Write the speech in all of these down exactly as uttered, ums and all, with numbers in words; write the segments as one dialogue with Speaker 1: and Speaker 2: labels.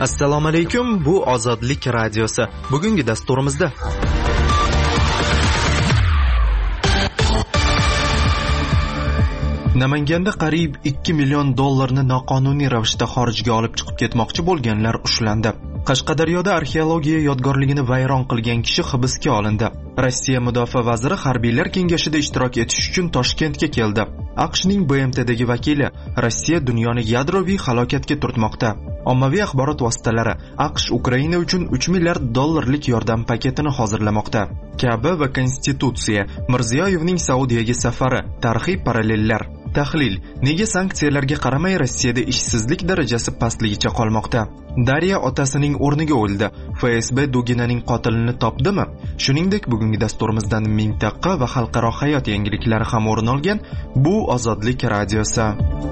Speaker 1: Assalomu alaykum, bu Ozodlik radiosi. Bugungi dasturimizda Namanganda qariyb ikki million dollarni noqonuniy ravishda xorijga olib chiqib ketmoqchi bo'lganlar ushlandi. Qashqadaryoda arxeologiya yodgorligini vayron qilgan kishi hibsga olindi. Rossiya mudofaa vaziri harbiylar kengashida ishtirok etish uchun Toshkentga keldi. AQShning B M Tdagi vakili Rossiya dunyoni yadroviy halokatga turtmoqda. Ommaviy axborot vositalari AQSh Ukraina uchun uch milliard dollarlik yordam paketini hozirlamoqda. Ka'ba va Konstitutsiya, Mirziyoyevning Saudiyaga safari, tarixiy parallellar. Tahlil: nega sanksiyalarga qaramay Rossiyada ishsizlik darajasi pastligicha qolmoqda? Darya otasining o'rniga o'ldi. F S B Duginaning qotilini topdimi? Shuningdek, bugungi dasturimizdan mintaqa va xalqaro hayot yangiliklari ham o'rin olgan. Bu Ozodlik radiosi.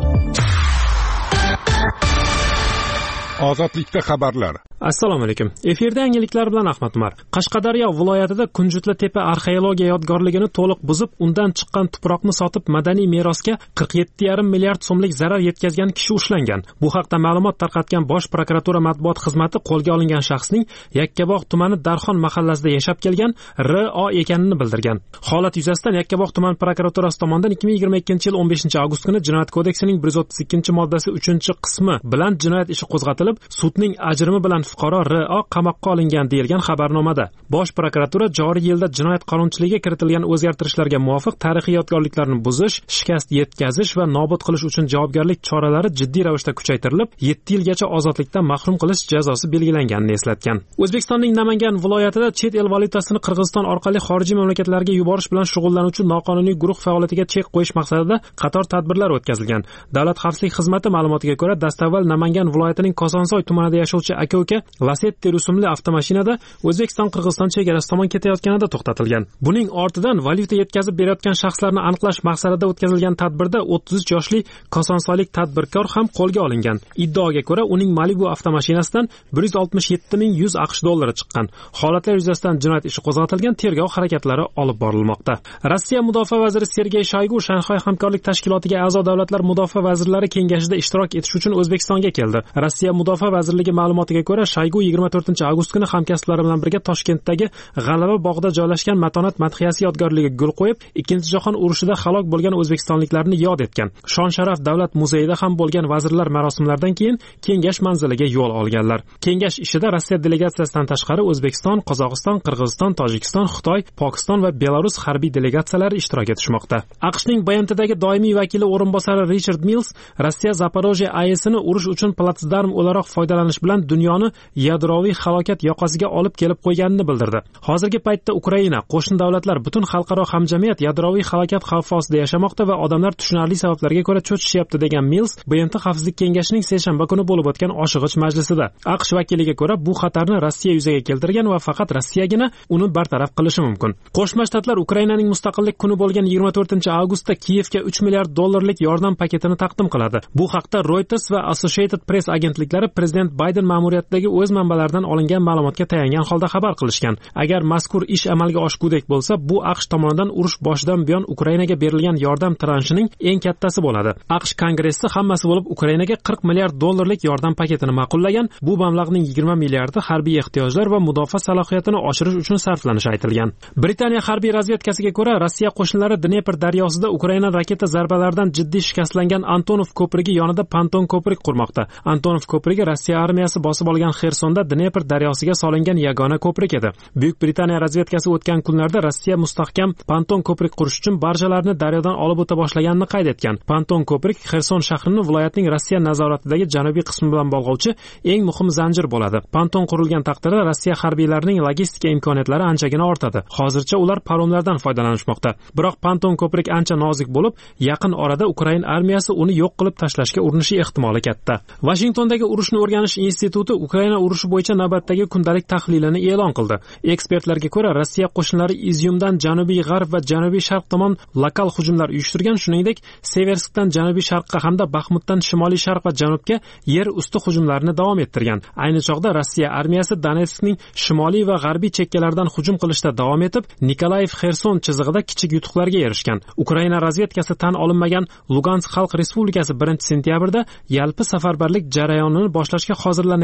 Speaker 2: Ozodlikda xabarlar.
Speaker 3: Assalomu alaykum. Efirda yangiliklar bilan Ahmad Umar. Qashqadaryo viloyatida Kunjutli tepa arxeologiya yodgorligini to'liq buzib, undan chiqqan tuproqni sotib madaniy merosga qirq yetti yarim milliard so'mlik zarar yetkazgan kishi ushlangan. Bu haqda ma'lumot tarqatgan Bosh prokuratura matbuot xizmati qo'lga olingan shaxsning Yakkabog' tumani Darxon mahallasida yashab kelgan R O ekanini bildirgan. Holat yuzasidan Yakkabog' tuman prokuraturasi tomonidan ikki ming yigirma ikkinchi yil o'n beshinchi avgust kuni Jinoyat kodeksining bir yuz o'ttiz ikkinchi moddasi uchinchi qismi bilan jinoyat ishi qo'zg'atilib, sudning ajrimi bilan fuqaro R O qamoqqa olingan deyilgan xabarnomada. Bosh prokuratura joriy yilda jinoyat qonunchiligiga kiritilgan o'zgartirishlarga muvofiq tarixiy yodgorliklarni buzish, shikast yetkazish va nobud qilish uchun javobgarlik choralari jiddiy ravishda kuchaytirilib, yetti yilgacha ozodlikdan mahrum qilish jazosi belgilanganini eslatgan. O'zbekistonning Namangan viloyatida chet el valyutasini Qirg'iziston orqali xorijiy mamlakatlarga yuborish bilan shug'ullanuvchi noqonuniy guruh faoliyatiga chek qo'yish maqsadida qator tadbirlar o'tkazilgan. Davlat xavfsizlik xizmati ma'lumotiga ko'ra, dastavval Namangan viloyatining Kosonsoy tumanida yashovchi aka-uka Lacetti rusumli avtomashinada O'zbekiston-Qirg'iziston chegarasi tomon ketayotganida to'xtatilgan. Buning ortidan valyuta yetkazib berayotgan shaxslarni aniqlash maqsadida o'tkazilgan tadbirda o'ttiz uch yoshli kosonsoylik tadbirkor ham qo'lga olingan. Iddaoga ko'ra, uning Malibu avtomashinasidan bir yuz oltmish yetti ming yuz AQSh dollari chiqqan. Holatlar yuzasidan jinoyat ishi qo'zg'atilgan, tergov harakatlari olib borilmoqda. Rossiya mudofaa vaziri Sergey Shoygu Shanxay hamkorlik tashkilotiga a'zo davlatlar mudofaa vazirlari kengashida ishtirok etish uchun O'zbekistonga keldi. Rossiya mudofaa vazirligi ma'lumotiga ko'ra, Shoygu yigirma to'rtinchi avgust kuni hamkasblari bilan birga Toshkentdagi G'alaba bog'ida joylashgan Matonat madhiyasi yodgorligiga gul qo'yib, Ikkinchi jahon urushida halok bo'lgan o'zbekistonliklarni yod etgan. Shon-sharaf davlat muzeyida ham bo'lgan vazirlar marosimlaridan keyin kengash manziliga yo'l olganlar. Kengash ishida Rossiya delegatsiyasidan tashqari O'zbekiston, Qozog'iston, Qirg'iziston, Tojikiston, Xitoy, Pokiston va Belarus harbiy delegatsiyalari ishtirok etishmoqda. AQShning B M Tdagi doimiy vakili o'rinbosari Richard Mills Rossiya Zaporojye A E S'ini urush uchun platsdarm o'laroq foydalanish bilan dunyoni yadroviy halokat yoqasiga olib kelib qo'yganini bildirdi. Hozirgi paytda Ukraina, qo'shni davlatlar, butun xalqaro hamjamiyat yadroviy halokat xavfi ostida yashamoqda va odamlar tushunarli sabablarga ko'ra cho'chishyapti degan Mills B M T Xavfsizlik kengashining seshanba kuni bo'lib o'tgan oshig'ich majlisida. AQSh vakiliga ko'ra, bu xatarni Rossiya yuzaga keltirgan va faqat Rossiyagina uni bartaraf qilishi mumkin. Qo'shma Shtatlar Ukrainaning mustaqillik kuni bo'lgan yigirma to'rtinchi avgustda Kiyevga uch milliard dollarlik yordam paketini taqdim qiladi. Bu haqda Reuters va Associated Press agentliklari prezident Bayden ma'muriyatidagi o'z manbalaridan olingan ma'lumotga tayangan holda xabar qilishgan. Agar mazkur ish amalga oshgudek bo'lsa, bu AQSh tomonidan urush boshidan buyon Ukrainaga berilgan yordam transhining eng kattasi bo'ladi. AQSh Kongressi hammasi bo'lib Ukrainaga qirq milliard dollarlik yordam paketini ma'qullagan. Bu mablag'ning yigirma milliardi harbiy ehtiyojlar va mudofaa salohiyatini oshirish uchun sarflanishi aytilgan. Britaniya harbiy razvedkasiga ko'ra, Rossiya qo'shinlari Dnepr daryosida Ukraina raketa zarbalaridan jiddiy shikastlangan Antonov ko'prigi yonida Panton ko'prik qurmoqda. Antonov ko'prigi Rossiya armiyasi bosib olgan Xersonda Dnepr daryosiga solingan yagona ko'prik edi. Buyuk Britaniya razvedkasi o'tgan kunlarda Rossiya mustahkam Panton ko'prik qurish uchun barjalarni daryodan olib o'ta boshlaganini qayd etgan. Panton ko'prik Xerson shahrini viloyatning Rossiya nazoratidagi janubiy qismi bilan bog'lovchi eng muhim zanjir bo'ladi. Panton qurilgan taqdirda Rossiya harbiylarining logistika imkoniyatlari anchagina ortadi. Hozircha ular paromlardan foydalanishmoqda. Biroq Panton ko'prik ancha nozik bo'lib, yaqin orada Ukraina armiyasi uni yo'q qilib tashlashga urinishi ehtimoli katta. Washingtondagi urushni o'rganish instituti Ukraina urushi bo'yicha navbatdagi kundalik tahlilini e'lon qildi. Ekspertlarga ko'ra, Rossiya qo'shinlari Izyumdan janubiy g'arb va janubiy sharq tomon lokal hujumlar uyushtirgan, shuningdek, Severskdan janubiy sharqqa hamda Baxmutdan shimoliy sharq va janubga yer usti hujumlarini davom ettirgan. Ayni chog'da Rossiya armiyasi Donetskning shimoliy va g'arbiy chekkalaridan hujum qilishda davom etib, Nikolayev-Xerson chizig'ida kichik yutuqlarga erishgan. Ukraina razvedkasi tan olinmagan Lugansk Xalq Respublikasi birinchi sentyabrda yalpi safarbarlik jarayonini boshlashga hozirlanayotganini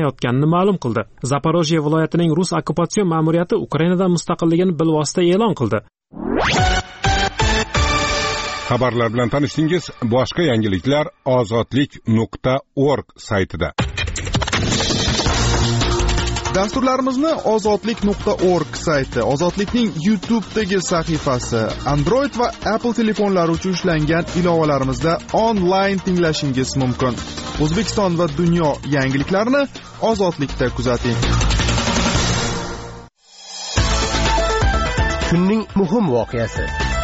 Speaker 3: qilinganini ma'lum qildi. Zaporojye viloyatining Rus okkupatsion ma'muriyati Ukrainadan mustaqilligini bilvosita e'lon qildi.
Speaker 2: Xabarlar bilan tanishdingiz. Boshqa yangiliklar ozodlik nuqta org saytida.
Speaker 4: Dasturlarimizni ozodlik nuqta org sayti, Ozodlikning YouTube'dagi sahifasi, Android va Apple telefonlari uchun ishlangan ilovalarimizda onlayn tinglashingiz mumkin. O'zbekiston va dunyo yangiliklarini Ozodlikda kuzating.
Speaker 5: Kunning muhim voqeasi.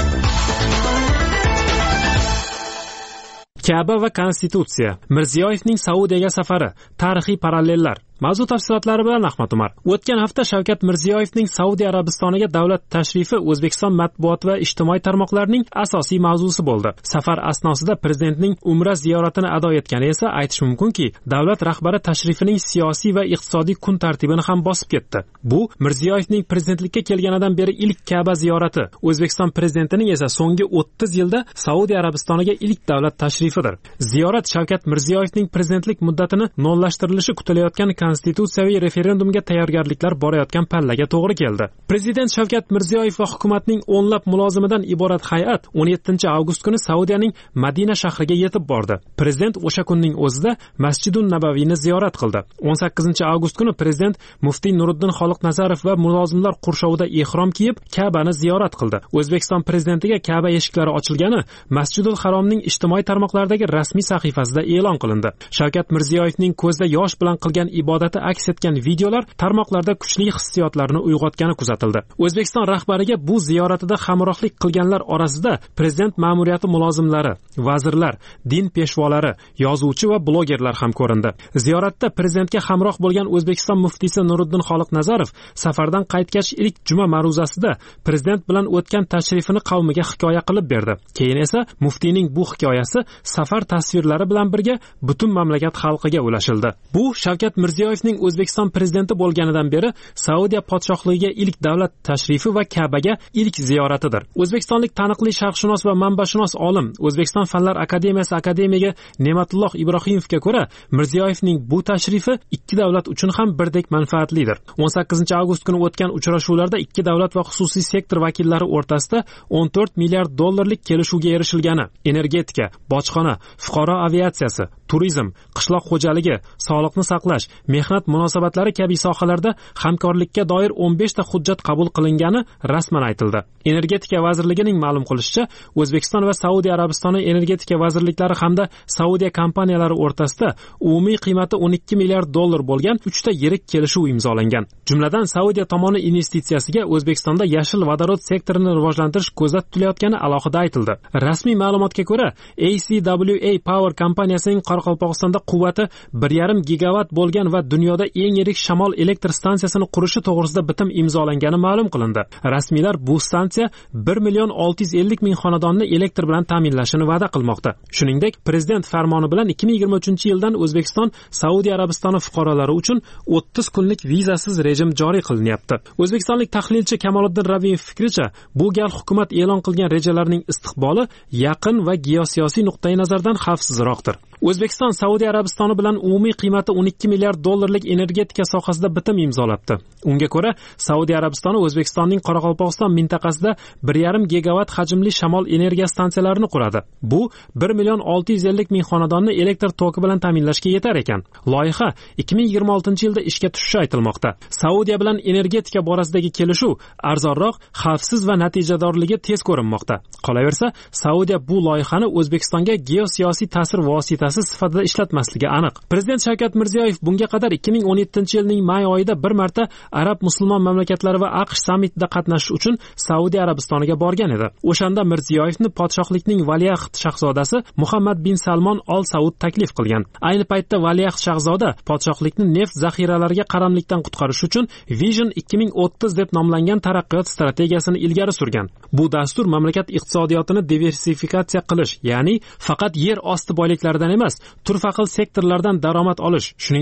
Speaker 3: Ka'ba va Konstitutsiya, Mirziyoyevning Saudiyaga safari, tarixiy parallellar. Mavzu tafsilotlari bilan Ahmad Umar. O'tgan hafta Shavkat Mirziyoyevning Saudiya Arabistoniga davlat tashrifi O'zbekiston matbuot va ijtimoiy tarmoqlarining asosiy mavzusi bo'ldi. Safar asnosida prezidentning Umra ziyoratini ado etgani esa aytish mumkinki, davlat rahbari tashrifining siyosiy va iqtisodiy kun tartibini ham bosib ketdi. Bu Mirziyoyevning prezidentlikka kelganidan beri ilk Ka'ba ziyorati, O'zbekiston prezidentining esa so'nggi o'ttiz yilda Saudiya Arabistoniga ilk davlat tashrifidir. Ziyorat Shavkat Mirziyoyevning prezidentlik muddatini nolashtirilishi kutilayotgan konstitutsiyaviy referendumga tayyorgarliklar borayotgan pallaga to'g'ri keldi. Prezident Shavkat Mirziyoyev va hukumatning o'nlab mulozimidan iborat hay'at o'n yettinchi avgust kuni Saudiyaning Madina shahriga yetib bordi. Prezident o'sha kunning o'zida Masjidun Nabaviyni ziyorat qildi. o'n sakkizinchi avgust kuni prezident muftiy Nuriddin Xoliqnazarov va mulozimlar qurshovida ehrom kiyib Ka'bani ziyorat qildi. O'zbekiston prezidentiga Ka'ba eshiklari ochilgani Masjidul Haromning ijtimoiy tarmoqlardagi rasmiy sahifasida e'lon qilindi. Shavkat Mirziyoyevning ko'zda yosh bilan qilgan ibodati aks etgan videolar tarmoqlarda kuchli hissiyotlarni uyg'otgani kuzatildi. O'zbekiston rahbariga bu ziyoratida hamrohlik qilganlar orasida prezident ma'muriyati mulozimlari, vazirlar, din peshvolari, yozuvchi va blogerlar ham ko'rindi. Ziyoratda prezidentga hamroh bo'lgan O'zbekiston muftiysi Nuriddin Xoliqnazarov safardan qaytgach ilk juma ma'ruzasida prezident bilan o'tgan tashrifini qavmiga hikoya qilib berdi. Keyin esa muftiyning bu hikoyasi safar tasvirlari bilan birga butun mamlakat xalqiga ulashildi. Bu Shavkat Mirziyoyevning O'zbekiston prezidenti bo'lganidan beri Saudiya podshohligiga ilk davlat tashrifi va Ka'baga ilk ziyoratidir. O'zbekistonlik taniqli sharqshunos va manbashunos olim, O'zbekiston Fanlar akademiyasi akademigi Ne'matulloh Ibrohimovga ko'ra, Mirziyoyevning bu tashrifi ikki davlat uchun ham birdek manfaatlidir. o'n sakkizinchi avgust kuni o'tgan uchrashuvlarda ikki davlat va xususiy sektor vakillari o'rtasida o'n to'rt milliard dollarlik kelishuvga erishilgani, energetika, bojxona, fuqaro aviatsiyasi, turizm, qishloq xo'jaligi, sog'liqni saqlash, mehnat munosabatlari kabi sohalarda hamkorlikka doir o'n besh ta hujjat qabul qilingani rasman aytildi. Energetika vazirligining ma'lum qilishicha, O'zbekiston va Saudiya Arabistoni energetika vazirliklari hamda Saudiya kompaniyalari o'rtasida umumiy qiymati o'n ikki milliard dollar bo'lgan uch ta yirik kelishuv imzolangan. Jumladan, Saudiya tomoni investitsiyasiga O'zbekistonda yashil vodorod sektorini rivojlantirish ko'zda tutilayotgani alohida aytildi. Rasmiy ma'lumotga ko'ra, A C W A Power kompaniyasining Qoraqalpog'istonda quvvati bir yarim gigavat bo'lgan va dunyoda eng yirik shamol elektr stansiyasini qurishi to'g'risida bitim imzolangani ma'lum qilindi. Rasmiylar bu stansiya bir million olti yuz ellik ming xonadonni elektr bilan ta'minlashini va'da qilmoqda. Shuningdek, prezident farmoni bilan ikki ming yigirma uchinchi yildan O'zbekiston Saudiya Arabistoni fuqarolari uchun o'ttiz kunlik vizasiz rejim joriy qilinyapti. O'zbekistonlik tahlilchi Kamoliddin Rabiyev fikricha, bu gal hukumat e'lon qilgan rejalarning istiqboli yaqin va geosiyosiy nuqtai nazardan xavfsizroqdir. O'zbekiston Saudiya Arabistoni bilan umumiy qiymati o'n ikki milliard dollarlik energetika sohasida bitim imzolabdi. Unga ko'ra, Saudiya Arabistoni O'zbekistonning Qoraqalpog'iston mintaqasida bir yarim gigavat hajmli shamol energiya stansiyalarini quradi. Bu bir million olti yuz ellik ming xonadonni elektr toki bilan ta'minlashga yetar ekan. Loyiha ikki ming yigirma oltinchi yilda ishga tushishi aytilmoqda. Saudiya bilan energetika borasidagi kelishuv arzonroq, xavfsiz va natijadorligi tez ko'rinmoqda. Qolaversa, Saudiya bu loyihani O'zbekistonga geosiyosiy ta'sir vositasi sifatida ishlatmasligi aniq. Prezident Shavkat Mirziyoyev bunga qadar ikki ming o'n yettinchi yilning may oyida bir marta Arab musulmon mamlakatlari va AQSh sammitida qatnashish uchun Saudiya Arabistoniga borgan edi. O'shanda Mirziyoyevni podshohlikning valiahd shahzodasi Muhammad bin Salmon Al Saud taklif qilgan. Ayni paytda valiahd shahzoda podshohlikni neft zaxiralariga qaramlikdan qutqarish uchun Vision ikki ming o'ttiz deb nomlangan taraqqiyot strategiyasini ilgari surgan. Bu dastur mamlakat iqtisodiyotini diversifikatsiya qilish, ya'ni faqat yer osti boyliklaridan emas, turfa xil sektorlardan daromad olish, shuningdek,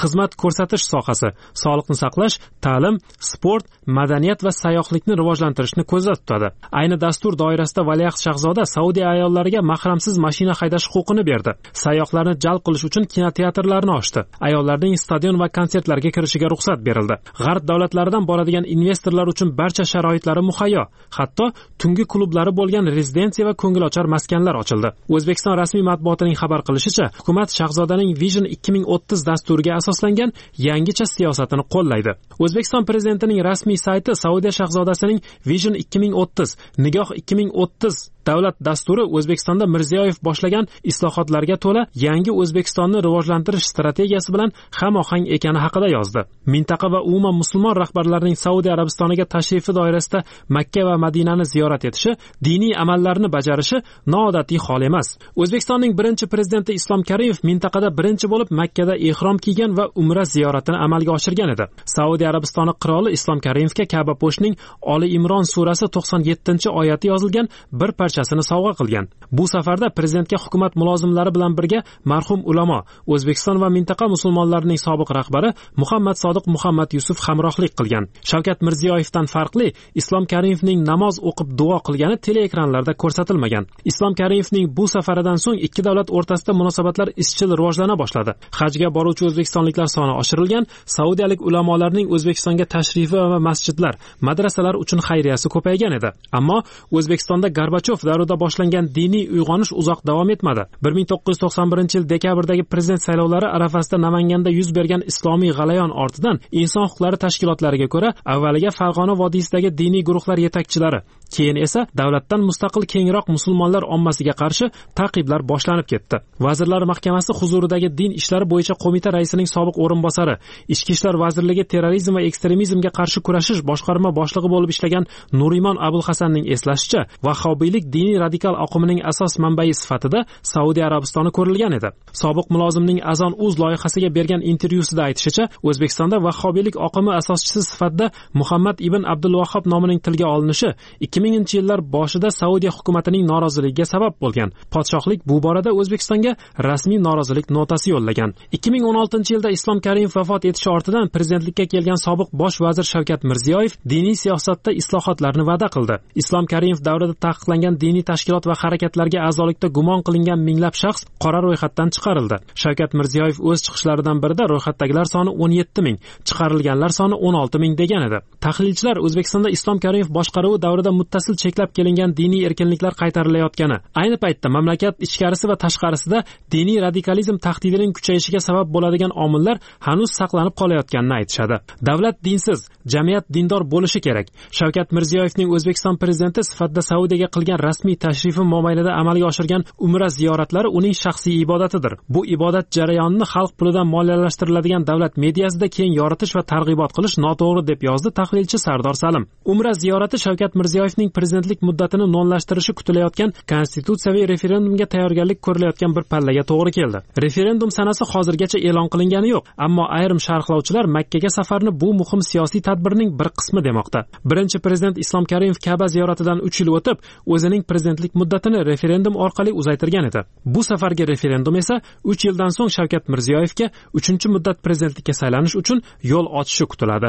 Speaker 3: xizmat ko'rsatish sohasi, sog'liqni saqlash, ta'lim, sport, madaniyat va sayyohlikni rivojlantirishni ko'zda tutadi. Ayni dastur doirasida valiahd shahzoda Saudiya ayollariga mahramsiz mashina haydash huquqini berdi. Sayyohlarni jalb qilish uchun kinoteatrlarni ochdi. Ayollarning stadion va konsertlarga kirishiga ruxsat berildi. G'arb davlatlaridan boradigan investorlar uchun barcha sharoitlari muhayyo. Hatto tungi klublari bo'lgan rezidensiya va ko'ngilochar maskanlar ochildi. O'zbekiston rasmiy matbuotining xabar qilishicha, hukumat shahzodaning Vision ikki ming o'ttiz dasturiga asoslangan yangicha siyosatini qo'llaydi. O'zbekiston prezidentining rasmiy sayti Saudiya shahzodasining Vision ikki ming o'ttiz, Nigoh ikki ming o'ttiz davlat dasturi O'zbekistonda Mirziyoyev boshlagan islohotlarga to'la yangi O'zbekistonni rivojlantirish strategiyasi bilan hamohang ekani haqida yozdi. Mintaqa va umuman musulmon rahbarlarining Saudiya Arabistoniga tashrifi doirasida Makka va Madinani ziyorat etishi, diniy amallarni bajarishi noodatiy hol emas. O'zbekistonning birinchi prezidenti Islom Karimov mintaqada birinchi bo'lib Makkada ihrom kiygan va umra ziyoratini amalga oshirgan edi. Saudiya Arabistoni qiroli Islom Karimovga Ka'ba po'shtining Oli Imron surasi to'qson yettinchi oyati yozilgan bir parchasini sovg'a qilgan. Bu safarda prezidentga hukumat mulozimlari bilan birga marhum ulamo, O'zbekiston va mintaqa musulmonlarining sobiq rahbari Muhammad Sodiq Muhammad Yusuf hamrohlik qilgan. Shavkat Mirziyoyevdan farqli Islom Karimovning namoz o'qib duo qilgani teleekranlarda ko'rsatilmagan. Islom Karimovning bu safaridan so'ng ikki davlat o'rtasida munosabatlar izchil rivojlana boshladi. Hajga boruvchi o'zbekistonliklar soni oshirilgan, saudiyalik ulamolarning O'zbekistonga tashrifi va masjidlar, madrasalar uchun xayriyasi ko'paygan edi. Ammo O'zbekistonda Gorbachov davrida boshlangan diniy uyg'onish uzoq davom etmadi. bir ming to'qqiz yuz to'qson birinchi yil dekabrdagi prezident saylovlari arafasida Namanganda yuz bergan islomiy g'alayon ortidan inson huquqlari tashkilotlariga ko'ra, avvaliga Farg'ona vodiysidagi diniy guruhlar yetakchilari, keyin esa davlatdan mustaqil kengroq musulmonlar ommasiga qarshi ta'qiblar boshlanib ketdi. Vazirlar Mahkamasi huzuridagi din ishlari bo'yicha qo'mita raisining sobiq o'rinbosari, Ichki ishlar vazirligi terrorizm va ekstremizmga qarshi kurashish boshqarma boshlig'i bo'lib ishlagan Nurimon Abulhasanning eslashicha, vahhobiylik diniy radikal oqimining asos manbai sifatida Saudiya Arabistoni ko'rilgan edi. Sobiq mulozimning Azon uz loyihasiga bergan intervyusida aytishicha, O'zbekistonda vahhobiylik oqimi asoschisi sifatida Muhammad ibn Abdul Vahhab nomining tilga olinishi ikki minginchi yillar boshida Saudiya hukumatining noroziligiga sabab bo'lgan. Podshohlik bu borada O'zbekistonga rasmiy norozilik notasi yo'llagan. ikki ming o'n oltinchi yilda Islom Karimov vafot etishi ortidan prezidentlikka kelgan sobiq bosh vazir Shavkat Mirziyoyev diniy siyosatda islohotlarni va'da qildi. Islom Karimov davrida taqiqlangan diniy tashkilot va harakatlarga a'zolikda gumon qilingan minglab shaxs qora ro'yxatdan chiqarildi. Shavkat Mirziyoyev o'z chiqishlaridan birida ro'yxatdagilar soni o'n yetti ming, chiqarilganlar soni o'n olti ming degan edi. Tahlilchilar O'zbekistonda Islom Karimov boshqaruvi davrida muttasil cheklab kelingan diniy erkinliklar qaytarilayotgani, ayni paytda mamlakat ichkarisi va tashqarisida diniy radikalizm tahdidining kuchayishiga sabab bo'ladigan omillar hanuz saqlanib qolayotganini aytishadi. Davlat dinsiz, jamiyat dindor bo'lishi kerak. Shavkat Mirziyoyevning O'zbekiston prezidenti sifatida Saudiyaga qilgan rasmiy tashrifi mobaynida amalga oshirgan umra ziyoratlari uning shaxsiy ibodatidir. Bu ibodat jarayonini xalq pulidan moliyalashtiriladigan davlat mediasida keng yoritish va targ'ibot qilish noto'g'ri deb yozdi tahlilchi Sardor Salim. Umra ziyorati Shavkat Mirziyoyevning prezidentlik muddatini nonlashtirishi kutilayotgan konstitutsiyaviy referendumga tayyorgarlik ko'rilayotgan bir pallaga to'g'ri keldi. Referendum sanasi hozirgacha e'lon qilingani yo'q, ammo ayrim sharhlovchilar Makkaga safarni bu muhim siyosiy tadbirning bir qismi demoqda. Birinchi prezident Islom Karimov Ka'ba ziyoratidan uch yil o'tib, o'zining prezidentlik muddatini referendum orqali uzaytirgan edi. Bu safargi referendum esa uch yildan so'ng Shavkat Mirziyoyevga uchinchi muddat prezidentlikka saylanish uchun yo'l ochishi kutiladi.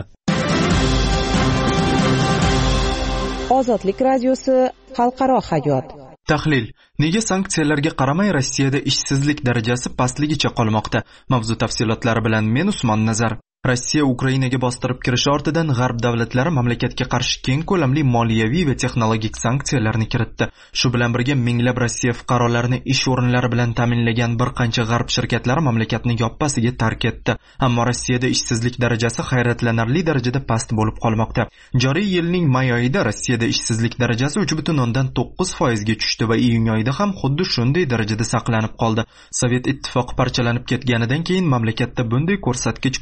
Speaker 5: Ozodlik radiosi xalqaro hayot.
Speaker 1: Tahlil: nega sanksiyalarga qaramay Rossiyada ishsizlik darajasi pastligicha qolmoqda? Mavzu tafsilotlari bilan men Usmon Nazar. Rossiya Ukrainaga bostirib kirishi ortidan g'arb davlatlari mamlakatga qarshi keng ko'lamli moliyaviy va texnologik sanksiyalarni kiritdi. Shu bilan birga minglab Rossiya fuqarolarini ish o'rinlari bilan ta'minlagan bir qancha g'arb shirkatlari mamlakatni yoppasiga tark etdi. Ammo Rossiyada ishsizlik darajasi hayratlanarli darajada past bo'lib qolmoqda. Joriy yilning may oyida Rossiyada ishsizlik darajasi uch butun o'ndan to'qqiz foiz ga tushdi va iyun oyida ham xuddi shunday darajada saqlanib qoldi. Sovet ittifoqi parchalanib ketganidan keyin mamlakatda bunday ko'rsatkich kuzatilmagan.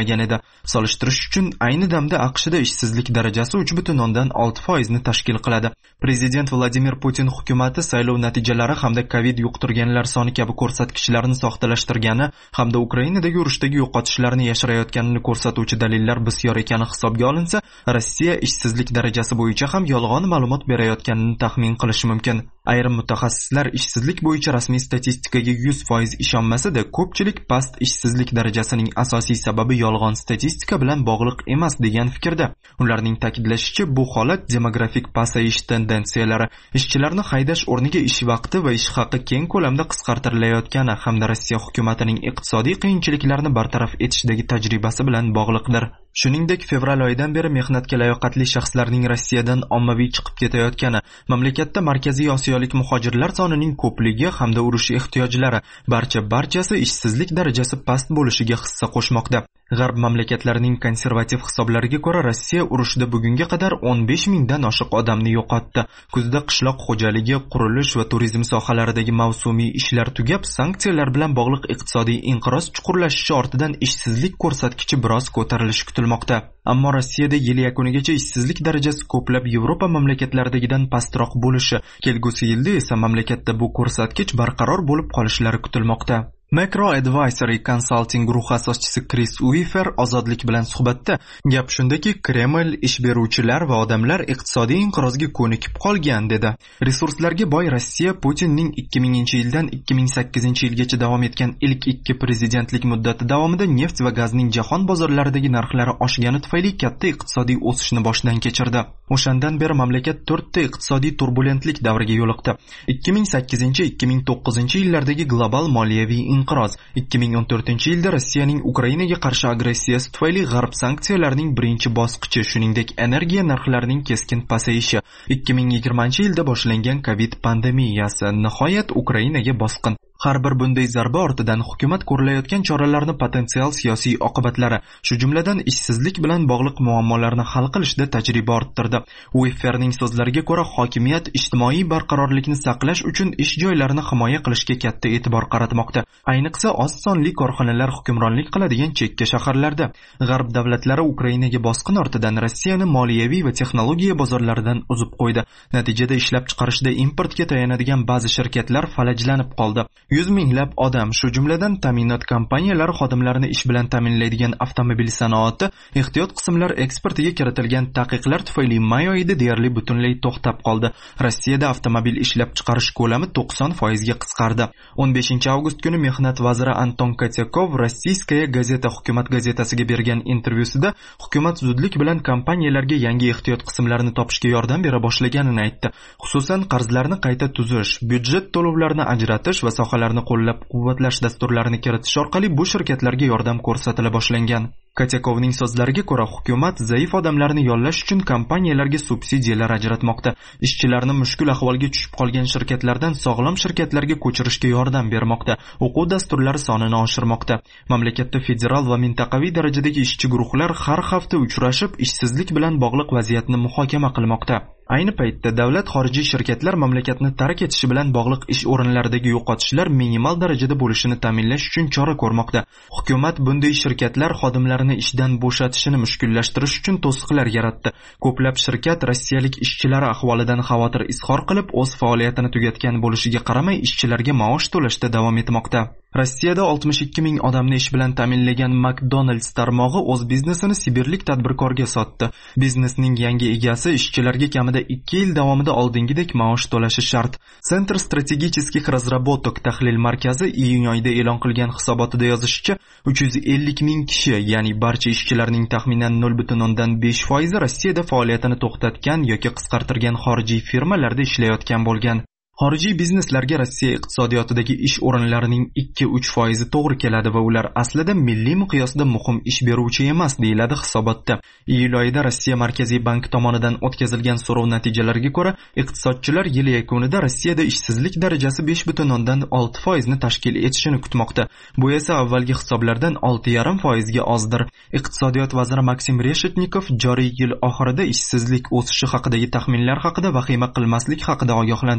Speaker 1: aniqlagan edi. Solishtirish uchun ayni damda AQShda ishsizlik darajasi uch butun o'ndan olti foizni tashkil qiladi. Prezident Vladimir Putin hukumati saylov natijalari hamda Covid yuqtirganlar soni kabi ko'rsatkichlarni soxtalashtirgani hamda Ukrainadagi urushdagi yo'qotishlarni yashirayotganini ko'rsatuvchi dalillar bisyor ekani hisobga olinsa, Rossiya ishsizlik darajasi bo'yicha ham yolg'on ma'lumot berayotganini taxmin qilish mumkin. Ayrim mutaxassislar ishsizlik bo'yicha rasmiy statistikaga yuz foiz ishonmasa-da, ko'pchilik past ishsizlik darajasining asosiy sababi yolg'on statistika bilan bog'liq emas degan fikrda. Ularning ta'kidlashicha, bu holat demografik pasayish tendensiyalari, ishchilarni haydash o'rniga ish vaqti va ish haqi keng ko'lamda qisqartirilayotgani hamda Rossiya hukumatining iqtisodiy qiyinchiliklarni bartaraf etishdagi tajribasi bilan bog'liqdir. Shuningdek, fevral oyidan beri mehnatga layoqatli shaxslarning Rossiyadan ommaviy chiqib ketayotgani, mamlakatda Markaziy Osiyolik muhojirlar sonining ko'pligi hamda urush ehtiyojlari barcha barchasi ishsizlik darajasi past bo'lishiga hissa qo'shmoqda. G'arb mamlakatlarining konservativ hisoblariga ko'ra, Rossiya urushda bugunga qadar o'n besh mingdan oshiq odamni yo'qotdi. Kuzda qishloq xo'jaligi, qurilish va turizm sohalaridagi mavsumiy ishlar tugab, sanksiyalar bilan bog'liq iqtisodiy inqiroz chuqurlashishi ortidan ishsizlik ko'rsatkichi biroz ko'tarilishi kutilmoqda. Ammo Rossiyada yil yakunigacha ishsizlik darajasi ko'plab Yevropa mamlakatlaridagidan pastroq bo'lishi, kelgusi yilda esa mamlakatda bu ko'rsatkich barqaror bo'lib qolishlari kutilmoqda. Macro Advisory Consulting guruhi asoschisi Chris Uifer ozodlik bilan suhbatda gap shundaki, Kreml ish beruvchilar va odamlar iqtisodiy inqirozga ko'nikib qolgan dedi. Resurslarga boy Rossiya Putinning ikki minginchi yildan ikki ming sakkizinchi yilgacha davom etgan ilk ikki prezidentlik muddati davomida neft va gazning jahon bozorlaridagi narxlari oshgani tufayli katta iqtisodiy o'sishni boshdan kechirdi. O'shandan beri mamlakat to'rtta iqtisodiy turbulentlik davriga yo'liqdi. ikki ming sakkizinchi ikki ming to'qqizinchi yillardagi global moliyaviy inqiroz, ikki ming o'n to'rtinchi yilda Rossiyaning Ukrainaga qarshi agressiyasi tufayli g'arb sanksiyalarining birinchi bosqichi, shuningdek energiya narxlarining keskin pasayishi, ikki ming yigirmanchi yilda boshlangan Covid pandemiyasi, nihoyat Ukrainaga bosqin. Har bir bunday zarba ortidan hukumat ko'rilayotgan choralarni potensial siyosiy oqibatlari, shu jumladan ishsizlik bilan bog'liq muammolarni hal qilishda tajriba orttirdi. Uiferning so'zlariga ko'ra, hokimiyat ijtimoiy barqarorlikni saqlash uchun ish joylarini himoya qilishga katta e'tibor qaratmoqda. Ayniqsa oz sonli korxonalar hukmronlik qiladigan chekka shaharlarda. G'arb davlatlari Ukrainaga bosqin ortidan Rossiyani moliyaviy va texnologiya bozorlaridan uzib qo'ydi. Natijada ishlab chiqarishda importga tayanadigan ba'zi shirkatlar falajlanib qoldi. Yuz minglab odam, shu jumladan ta'minot kompaniyalari xodimlarini ish bilan ta'minlaydigan avtomobil sanoati, ehtiyot qismlar eksportiga kiritilgan taqiqlar tufayli may oyida deyarli butunlay to'xtab qoldi. Rossiyada avtomobil ishlab chiqarish ko'lami to'qson foizga qisqardi. o'n beshinchi avgust kuni mehnat vaziri Anton Kotyakov Rossiyskaya gazeta hukumat gazetasiga bergan intervyusida hukumat zudlik bilan kompaniyalarga yangi ehtiyot qismlarini topishga yordam bera boshlaganini aytdi. Xususan, qarzlarni qayta tuzish, byudjet to'lovlarini ajratish va sohalarni qo'llab-quvvatlash dasturlarini kiritish orqali bu shirkatlarga yordam ko'rsatila boshlangan. Katyakovning so'zlariga ko'ra, hukumat zaif odamlarni yollash uchun kompaniyalarga subsidiyalar ajratmoqda. Ishchilarni mushkul ahvolga tushib qolgan shirkatlardan sog'lom shirkatlarga ko'chirishga yordam bermoqda. O'quv dasturlari sonini oshirmoqda. Mamlakatda federal va mintaqaviy darajadagi ishchi guruhlar har hafta uchrashib, ishsizlik bilan bog'liq vaziyatni muhokama qilmoqda. Ayni paytda davlat xorijiy shirkatlar mamlakatni tark etishi bilan bog'liq ish o'rinlaridagi yo'qotishlar minimal darajada bo'lishini ta'minlash uchun chora ko'rmoqda. Hukumat bunday shirkatlar xodimlarini ishdan bo'shatishini mushkullashtirish uchun to'siqlar yaratdi. Ko'plab shirkat rossiyalik ishchilari ahvolidan xavotir izhor qilib, o'z faoliyatini tugatgan bo'lishiga qaramay, ishchilarga maosh to'lashda davom etmoqda. Rossiyada oltmish ikki ming odamni ish bilan ta'minlagan McDonald's tarmog'i o'z biznesini sibirlik tadbirkorga sotdi. Biznesning yangi egasi ishchilarga kamida ikki yil davomida oldingidek maosh to'lashi shart. Center strategicheskих разработок tahlil markazi iyun oyida e'lon qilgan hisobotida yozishicha, uch yuz ellik ming kishi, ya'ni barcha ishchilarning taxminan nol butun o'ndan besh foizi Rossiyada faoliyatini to'xtatgan yoki qisqartirgan xorijiy firmalarda ishlayotgan bo'lgan. Xorijiy bizneslarga Rossiya iqtisodiyotidagi ish o'rinlarining ikki uch foizi to'g'ri keladi va ular aslida milliy miqyosda muhim ish beruvchi emas, deyiladi hisobotda. Iyul oyida Rossiya Markaziy bank tomonidan o'tkazilgan so'rov natijalariga ko'ra, iqtisodchilar yil yakunida Rossiyada ishsizlik darajasi besh butun o'ndan olti foizni tashkil etishini kutmoqda. Bu esa avvalgi hisoblardan olti yarim foizga ozdir. Iqtisodiyot vaziri Maksim Reshetnikov joriy yil oxirida ishsizlik o'sishi haqidagi taxminlar haqida vahima qilmaslik haqida ogohlantirdi.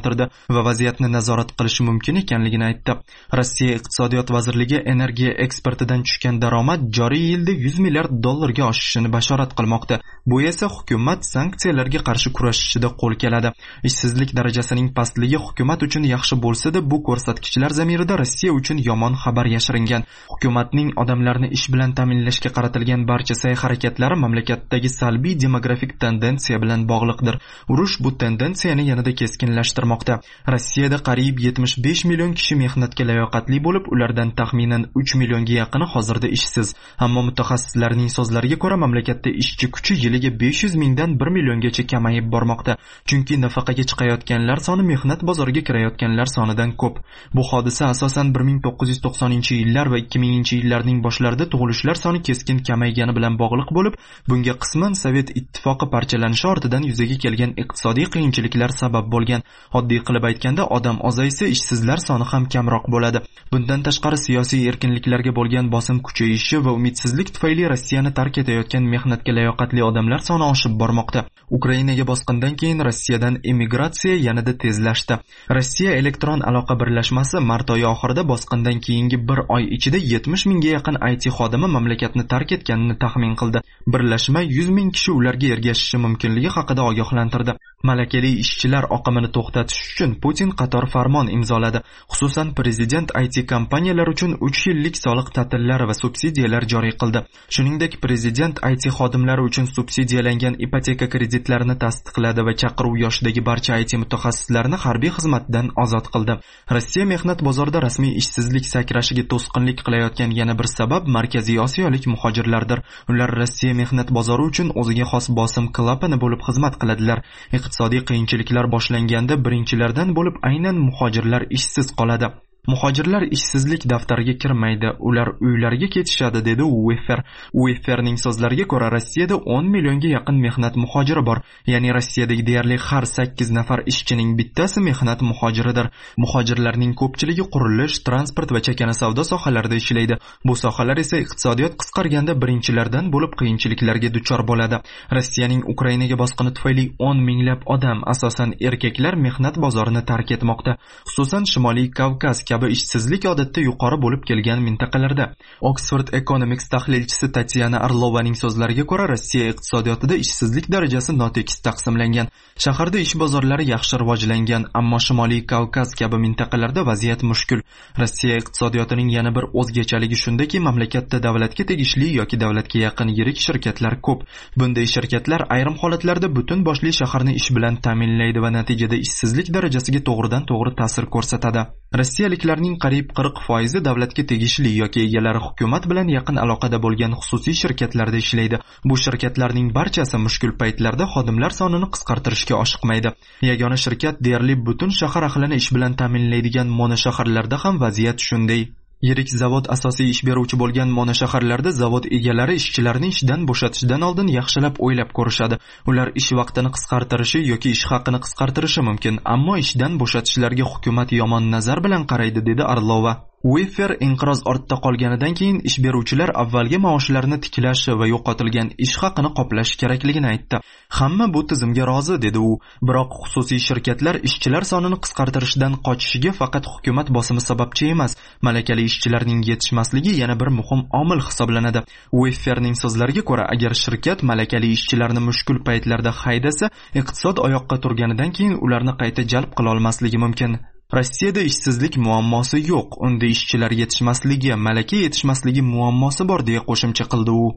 Speaker 1: va vaziyatni nazorat qilishi mumkin ekanligini aytdi. Rossiya iqtisodiyot vazirligi energiya eksportidan tushgan daromad joriy yilda yuz milliard dollarga oshishini bashorat qilmoqda. Bu esa hukumat sanksiyalarga qarshi kurashishida qo'l keladi. Ishsizlik darajasining pastligi hukumat uchun yaxshi bo'lsa-da, bu ko'rsatkichlar zamirida Rossiya uchun yomon xabar yashiringan. Hukumatning odamlarni ish bilan ta'minlashga qaratilgan barcha sa'y-harakatlari mamlakatdagi salbiy demografik tendensiya bilan bog'liqdir. Urush bu tendensiyani yanada keskinlashtirmoqda. Rossiyada qariyb yetmish besh million kishi mehnatga layoqatli bo'lib, ulardan taxminan uch millionga yaqini hozirda ishsiz. Ammo mutaxassislarning so'zlariga ko'ra, mamlakatda ishchi kuchi yiliga besh yuz mingdan bir milliongacha kamayib bormoqda. Chunki nafaqaga chiqayotganlar soni mehnat bozoriga kirayotganlar sonidan ko'p. Bu hodisa asosan bir ming to'qqiz yuz to'qsoninchi yillar va ikki minginchi yillarning boshlarida tug'ilishlar soni keskin kamaygani bilan bog'liq bo'lib, bunga qisman Sovet ittifoqi parchalanishi ortidan yuzaga kelgan iqtisodiy qiyinchiliklar sabab bo'lgan. Oddiy qilib aytganda, odam ozaysa, ishsizlar soni ham kamroq bo'ladi. Bundan tashqari siyosiy erkinliklarga bo'lgan bosim kuchayishi va umidsizlik tufayli Rossiyani tark etayotgan mehnatga layoqatli odamlar soni oshib bormoqda. Ukrainaga bosqindan keyin Rossiyadan emigratsiya yanada tezlashdi. Rossiya elektron aloqa birlashmasi mart oyi oxirida bosqindan keyingi bir oy ichida yetmish mingga yaqin I T xodimi mamlakatni tark etganini taxmin qildi. Birlashma yuz ming kishi ularga ergashishi mumkinligi haqida ogohlantirdi. Malakali ishchilar oqimini to'xtatish uchun Putin qator farmon imzoladi. Xususan, prezident I T kompaniyalar uchun uch yillik soliq ta'tillari va subsidiyalar joriy qildi. Shuningdek, prezident I T xodimlari uchun subsidiyalangan ipoteka kreditlarini tasdiqladi va chaqiruv yoshidagi barcha I T mutaxassislarini harbiy xizmatdan ozod qildi. Rossiya mehnat bozorida rasmiy ishsizlik sakrashiga to'sqinlik qilayotgan yana bir sabab Markaziy Osiyolik muhojirlardir. Ular Rossiya mehnat bozori uchun o'ziga xos bosim klapani bo'lib xizmat qiladilar. Iqtisodiy qiyinchiliklar boshlanganda birinchilardan bo'lib aynan muhojirlar ishsiz qoladi. Muhojirlar ishsizlik daftariga kirmaydi, ular uylariga ketishadi, dedi Uefer. Ueferning so'zlariga ko'ra, Rossiyada o'n millionga yaqin mehnat muhojiri bor. Ya'ni Rossiyadagi deyarli har sakkiz nafar ishchining bittasi mehnat muhojiridir. Muhojirlarning ko'pchiligi qurilish, transport va chakana savdo sohalarida ishlaydi. Bu sohalar esa iqtisodiyot qisqarganda birinchilardan bo'lib qiyinchiliklarga duchor bo'ladi. Rossiyaning Ukrainaga bosqini tufayli o'n minglab odam, asosan erkaklar, mehnat bozorini tark etmoqda. Xususan Shimoliy Kavkaz kabi ishsizlik odatda yuqori bo'lib kelgan mintaqalarda. Oxford Economics tahlilchisi Tatyana Arlovaning so'zlariga ko'ra, Rossiya iqtisodiyotida ishsizlik darajasi notekis taqsimlangan. Shaharda ish bozorlari yaxshi rivojlangan, ammo Shimoliy Kavkaz kabi mintaqalarda vaziyat mushkul. Rossiya iqtisodiyotining yana bir o'zgachaligi shundaki, mamlakatda davlatga tegishli yoki davlatga yaqin yirik shirkatlar ko'p. Bunday shirkatlar ayrim holatlarda butun boshli shaharni ish bilan ta'minlaydi va natijada ishsizlik darajasiga to'g'ridan-to'g'ri ta'sir ko'rsatadi. Rossiyaliklarning qariyb qirq foizi davlatga tegishli yoki egalari hukumat bilan yaqin aloqada bo'lgan xususiy shirkatlarda ishlaydi. Bu shirkatlarning barchasi mushkul paytlarda xodimlar sonini qisqartirishga oshiqmaydi. Yagona shirkat deyarli butun shahar ahlini ish bilan ta'minlaydigan monoshaharlarda ham vaziyat shunday. Yirik zavod asosiy ish beruvchi bo'lgan monoshaharlarda zavod egalari ishchilarni ishdan bo'shatishdan oldin yaxshilab o'ylab ko'rishadi. Ular ish vaqtini qisqartirishi yoki ish haqini qisqartirishi mumkin, ammo ishdan bo'shatishlarga hukumat yomon nazar bilan qaraydi, dedi Arlova. Uefer inqiroz ortda qolganidan keyin ish beruvchilar avvalgi maoshlarini tiklashi va yo'qotilgan ish haqini qoplash kerakligini aytdi. Hamma bu tizimga rozi, dedi u. Biroq xususiy shirkatlar ishchilar sonini qisqartirishdan qochishiga faqat hukumat bosimi sababchi emas, malakali ishchilarning yetishmasligi yana bir muhim omil hisoblanadi. Ueferning so'zlariga ko'ra, agar shirkat malakali ishchilarni mushkul paytlarda haydasa, iqtisod oyoqqa turganidan keyin ularni qayta jalb qila olmasligi mumkin. Rossiyada ishsizlik muammosi yo'q, unda ishchilar yetishmasligi, malaka yetishmasligi muammosi bor, deya qo'shimcha qildi u.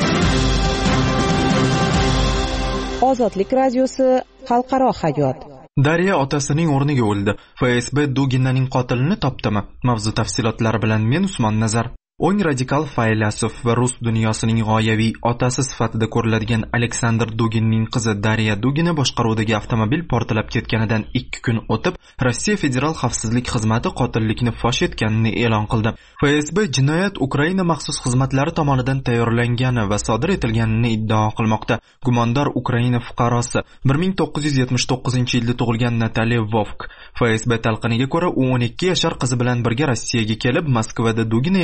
Speaker 5: Ozodlik radiosi xalqaro hayot.
Speaker 1: Darya otasining o'rniga o'ldi. F S B Duginaning qotilini topdimi? Mavzu tafsilotlari bilan men Usmon Nazar. O'ng radikal faylasuf va rus dunyosining g'oyaviy otasi sifatida ko'riladigan Aleksandr Duginning qizi Darya Dugina boshqaruvidagi avtomobil portlab ketganidan ikki kun o'tib, Rossiya Federal xavfsizlik xizmati qotillikni fosh etganini e'lon qildi. F S B jinoyat Ukraina maxsus xizmatlari tomonidan tayyorlangani va sodir etilganini iddao qilmoqda. Gumondor Ukraina fuqarosi bir ming to'qqiz yuz yetmish to'qqizinchi yilda tug'ilgan Nataliya Vovk. F S B talqiniga ko'ra, u o'n ikki yashar qizi bilan birga Rossiyaga kelib, Moskvada Dugina yashagan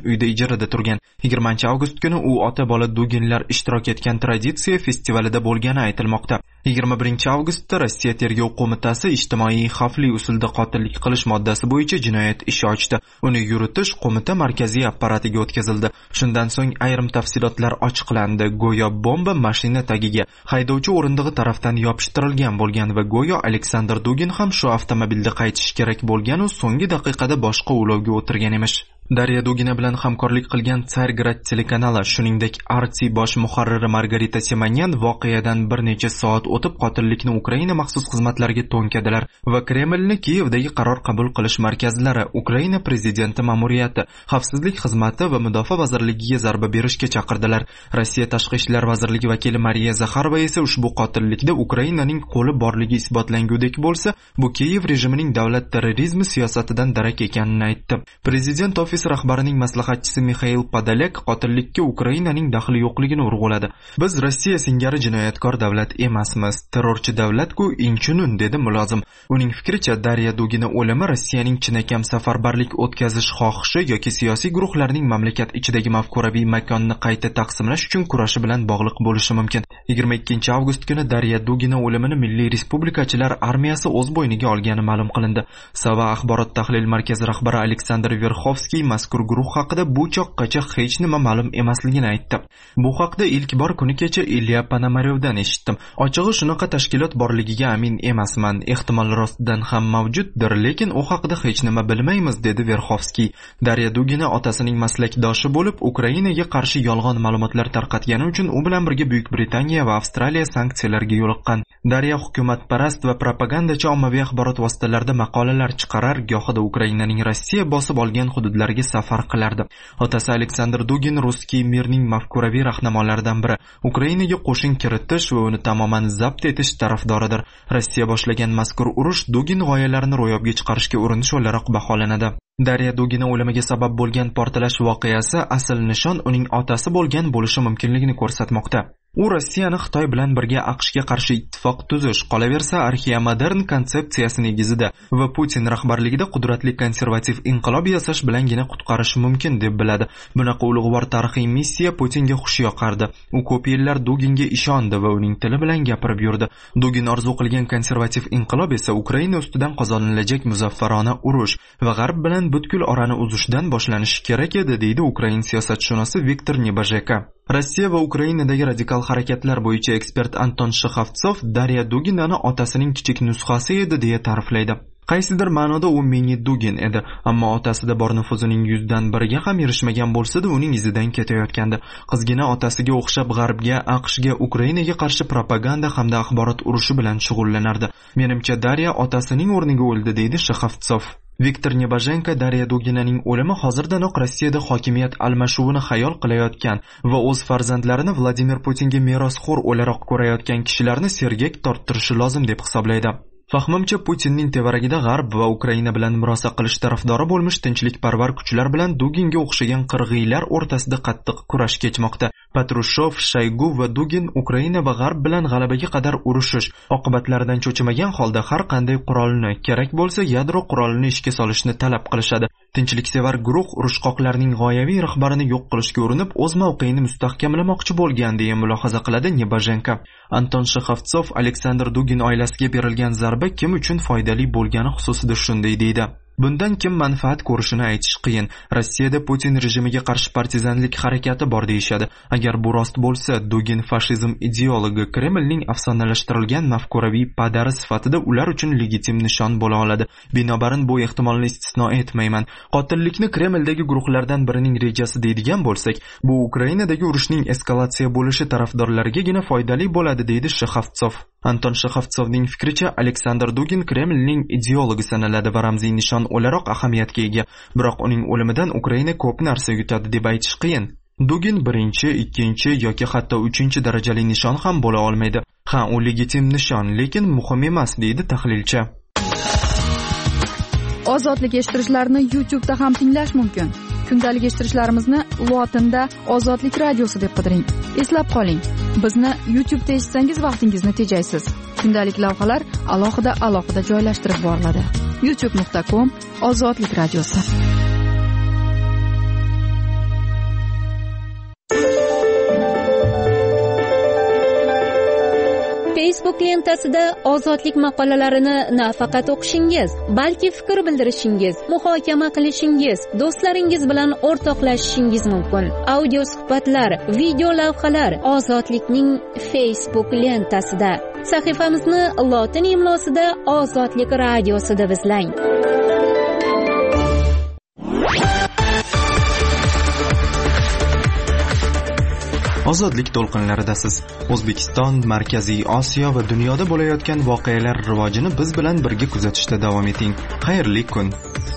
Speaker 1: uyda ijarada turgan. yigirmanchi avgust kuni u ota-bola Duginlar ishtirok etgan traditsiya festivalida bo'lgani aytilmoqda. yigirma birinchi avgustda Rossiya tergov qo'mitasi ijtimoiy xavfli usulda qotillik qilish moddasi bo'yicha jinoyat ishi ochdi. Uni yuritish qo'mita markaziy apparatiga o'tkazildi. Shundan so'ng ayrim tafsilotlar ochiqlandi. Go'yo bomba mashina tagiga haydovchi o'rindig'i tarafdan yopishtirilgan bo'lgan va go'yo Aleksandr Dugin ham shu avtomobilda qaytish kerak bo'lgan u so'nggi daqiqada boshqa ulovga o'tirgan emish. Darya Dugina bilan hamkorlik qilgan Tsargrad telekanali, shuningdek Artsi bosh muharriri Margarita Simonyan voqeadan bir necha soat o'tib qotillikni Ukraina maxsus xizmatlariga to'nkadilar va Kremlni Kiyevdagi qaror qabul qilish markazlari, Ukraina prezidenti ma'muriyati, xavfsizlik xizmati va mudofaa vazirligiga zarba berishga chaqirdilar. Rossiya tashqi ishlar vazirligi vakili Mariya Zakharova esa ushbu qotillikda Ukrainaning qo'li borligi isbotlangudek bo'lsa, bu Kiyev rejimining davlat terrorizmi siyosatidan darak ekanini aytdi. Prezident rahbarining maslahatchisi Mikhail Podolyak qotillikka Ukrainaning daxli yo'qligini urg'uladi. Biz Rossiya singari jinoyatkor davlat emasmiz, terrorchi davlat-ku inchunun, dedi mulozim. Uning fikricha, Darya Dugina o'limi Rossiyaning chinakam safarbarlik o'tkazish xohishi yoki siyosiy guruhlarning mamlakat ichidagi mafkuraviy makonni qayta taqsimlash uchun kurashi bilan bog'liq bo'lishi mumkin. yigirma ikkinchi avgust kuni Darya Dugina o'limini Milliy Respublikachilar armiyasi o'z bo'yniga olgani ma'lum qilindi. Sava axborot tahlil markazi rahbari Aleksandr Verxovskiy mazkur guruh haqida bu choqqacha hech nima ma'lum emasligini aytdi. Bu haqda ilk bor kuni kecha Ilya Panamaryovdan eshitdim. Ochig'i shunaqa tashkilot borligiga amin emasman. Ehtimol rostdan ham mavjuddir, lekin u haqida hech nima bilmaymiz, dedi Verxovskiy. Darya Dugina otasining maslakdoshi bo'lib, Ukrainaga qarshi yolg'on ma'lumotlar tarqatgani uchun u bilan birga Buyuk Britaniya va Avstraliya sanksiyalarga yo'liqqan. Darya hukumatparast va propagandachi ommaviy axborot vositalarida maqolalar chiqarar, gohida Ukrainaning Rossiya bosib olgan hududlariga safar qilardi. Otasi Aleksandr Dugin Ruskiy mirning mafkuraviy rahnamolaridan biri. Ukrainaga qo'shin kiritish va uni tamoman zabt etish tarafdoridir. Rossiya boshlagan mazkur urush Dugin g'oyalarini ro'yobga chiqarishga urinish o'laroq baholanadi. Darya Dugina o'limiga sabab bo'lgan portlash voqeasi asl nishon uning otasi bo'lgan bo'lishi mumkinligini ko'rsatmoqda. U Rossiyani Xitoy bilan birga AQShga qarshi ittifoq tuzish, qolaversa arxeomodern konsepsiyasi negizida va Putin rahbarligida qudratli konservativ inqilob yasash bilangina qutqarish mumkin deb biladi. Bunaqa ulug'vor tarixiy missiya Putinga xush yoqardi. U ko'p yillar Duginga ishondi va uning tili bilan gapirib yurdi. Dugin orzu qilgan konservativ inqilob esa Ukraina ustidan qozonilajak muzaffarona urush va G'arb bilan butkul orani uzishdan boshlanishi kerak edi, deydi Ukrain siyosatshunosi Viktor Nebojeka. Rossiya va Ukrainadagi radikal harakatlar bo'yicha ekspert Anton Shekhovtsov Darya Duginani otasining kichik nusxasi edi deya ta'riflaydi. Qaysidir ma'noda u mini Dugin edi, ammo otasida bor nufuzining yuzdan biriga ham erishmagan bo'lsa-da, uning izidan ketayotgandi. Qizgina otasiga o'xshab G'arbga, AQShga, Ukrainaga qarshi propaganda hamda axborot urushi bilan shug'ullanardi. Menimcha Darya otasining o'rniga o'ldi, deydi Shekhovtsov. Viktor Nebojeka Darya Duginaning o'limi hozirdanoq Rossiyada hokimiyat almashuvini xayol qilayotgan va o'z farzandlarini Vladimir Putinga merosxo'r o'laroq ko'rayotgan kishilarni sergak torttirishi lozim deb hisoblaydi. Fahmimcha Putinning tevaragida G'arb va Ukraina bilan murosa qilish tarafdori bo'lmish tinchlikparvar kuchlar bilan Duginga o'xshagan qirg'iylar o'rtasida qattiq kurash kechmoqda. Patrushov, Shaygu va Dugin Ukraina va G'arb bilan g'alabaga qadar urushish, oqibatlaridan cho'chimagan holda har qanday qurolni, kerak bo'lsa yadro qurolini ishga solishni talab qilishadi. Tinchliksevar guruh urushqoqlarning g'oyaviy rahbarini yo'q qilishga urinib, o'z mavqeini mustahkamlamoqchi bo'lgan deya mulohaza qiladi Nebojeka. Anton Shekhovtsov Aleksandr Dugin oilasiga berilgan zarba kim uchun foydali bo'lgani xususida shunday deydi. Bundan kim manfaat ko'rishini aytish qiyin. Rossiyada Putin rejimiga qarshi partizanlik harakati bor deyishadi. Agar bu rost bo'lsa, Dugin fashizm ideologi, Kremlning afsonalashtirilgan mafkuraviy padari sifatida ular uchun legitim nishon bo'la oladi. Binobarin bu ehtimolni istisno etmayman. Qotillikni Kremldagi guruhlardan birining rejasi deydigan bo'lsak, bu Ukrainadagi urushning eskalatsiya bo'lishi tarafdorlarigagina foydali bo'ladi, deydi Shekhovtsov. Anton Shekhovtsovning fikricha, Aleksandr Dugin Kremlning ideologi sanaladi va ramziy nishon o'laroq ahamiyatga ega. Biroq uning o'limidan Ukraina ko'p narsa yutadi deb aytish qiyin. Dugin birinchi, ikkinchi yoki hatto uchinchi darajali nishon ham bo'la olmaydi. Ha, u legitim nishon, lekin muhim emas, deydi tahlilchi.
Speaker 6: Ozodlik eshittirishlarni YouTube'da ham tinglash mumkin. Kundalik eshittirishlarimizni lotinda Ozodlik radiosi deb qidiring. Eslab qoling, bizni YouTube'da eshitsangiz vaqtingizni tejaysiz. Kundalik lavhalar alohida alohida joylashtirib boriladi. youtube nuqta com Ozodlik radiosi.
Speaker 7: Facebook lentasida ozodlik maqolalarini nafaqat o'qishingiz, balki fikr bildirishingiz, muhokama qilishingiz, do'stlaringiz bilan o'rtoqlashishingiz mumkin. Audio suhbatlar, video lavhalar Ozodlikning Facebook lentasida. Sahifamizni lotin imlosida Ozodlik radiosida izlang.
Speaker 1: Ozodlik to'lqinlaridasiz. O'zbekiston, Markaziy Osiyo va dunyoda bo'layotgan voqealar rivojini biz bilan birga kuzatishda davom eting. Xayrli kun.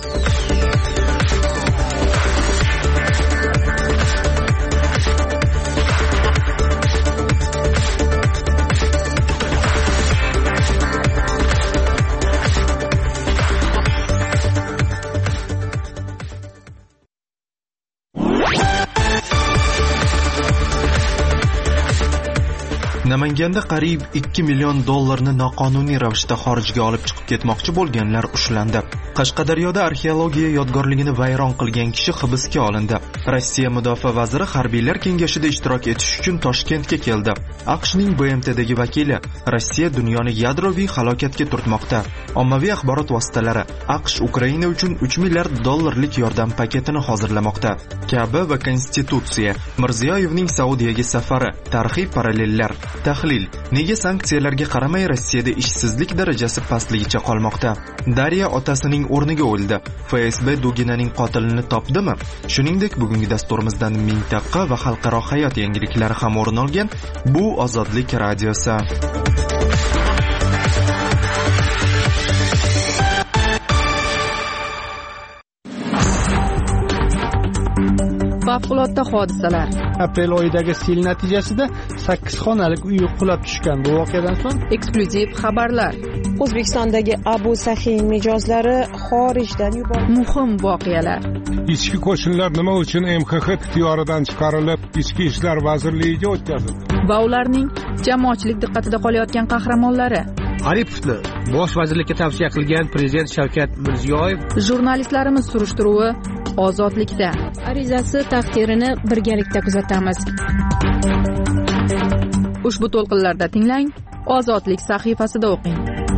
Speaker 1: Namanganda qariyb ikki million dollarni noqonuniy ravishda xorijga olib chiqib ketmoqchi bo'lganlar ushlandi. Qashqadaryoda arxeologiya yodgorligini vayron qilgan kishi hibsga olindi. Rossiya mudofaa vaziri harbiylar kengashida ishtirok etish uchun Toshkentga keldi. AQShning B M Tdagi vakili Rossiya dunyoni yadroviy halokatga turtmoqda. Ommaviy axborot vositalari AQSh Ukraina uchun uch milliard dollarlik yordam paketini hozirlamoqda. Ka'ba va Konstitutsiya, Mirziyoyevning Saudiyaga safari, tarixiy parallellar. Tahlil: nega sanksiyalarga qaramay Rossiyada ishsizlik darajasi pastligicha qolmoqda? Darya otasining o'rniga o'ldi. F S B Duginaning qotilini topdimi? Shuningdek, bugungi dasturimizdan mintaqa va xalqaro hayot yangiliklari ham o'rin olgan. Bu Ozodlik radiosi.
Speaker 6: Favqulodda hodisalar.
Speaker 8: Aprel oyidagi sel natijasida sakkiz xonalik uy qulab tushgan. Bu voqeadan so'ng
Speaker 6: eksklyuziv xabarlar.
Speaker 5: O'zbekistondagi Abu Sahiy mijozlari xorijdan yuborildi.
Speaker 6: Muhim voqealar.
Speaker 2: Ichki qo'shinlar nima uchun M X X ixtiyoridan chiqarilib, Ichki ishlar vazirligiga o'tkazildi?
Speaker 6: Va ularning jamoatchilik diqqatida qolayotgan qahramonlari.
Speaker 9: Aripovni bosh vazirlikka tavsiya qilgan prezident Shavkat Mirziyoyev.
Speaker 6: Jurnalistlarimiz surishtiruvi Ozodlikda.
Speaker 7: Arizasi taqdirini birgalikda kuzatamiz.
Speaker 6: Ushbu to'lqinlarda tinglang, Ozodlik sahifasida o'qing.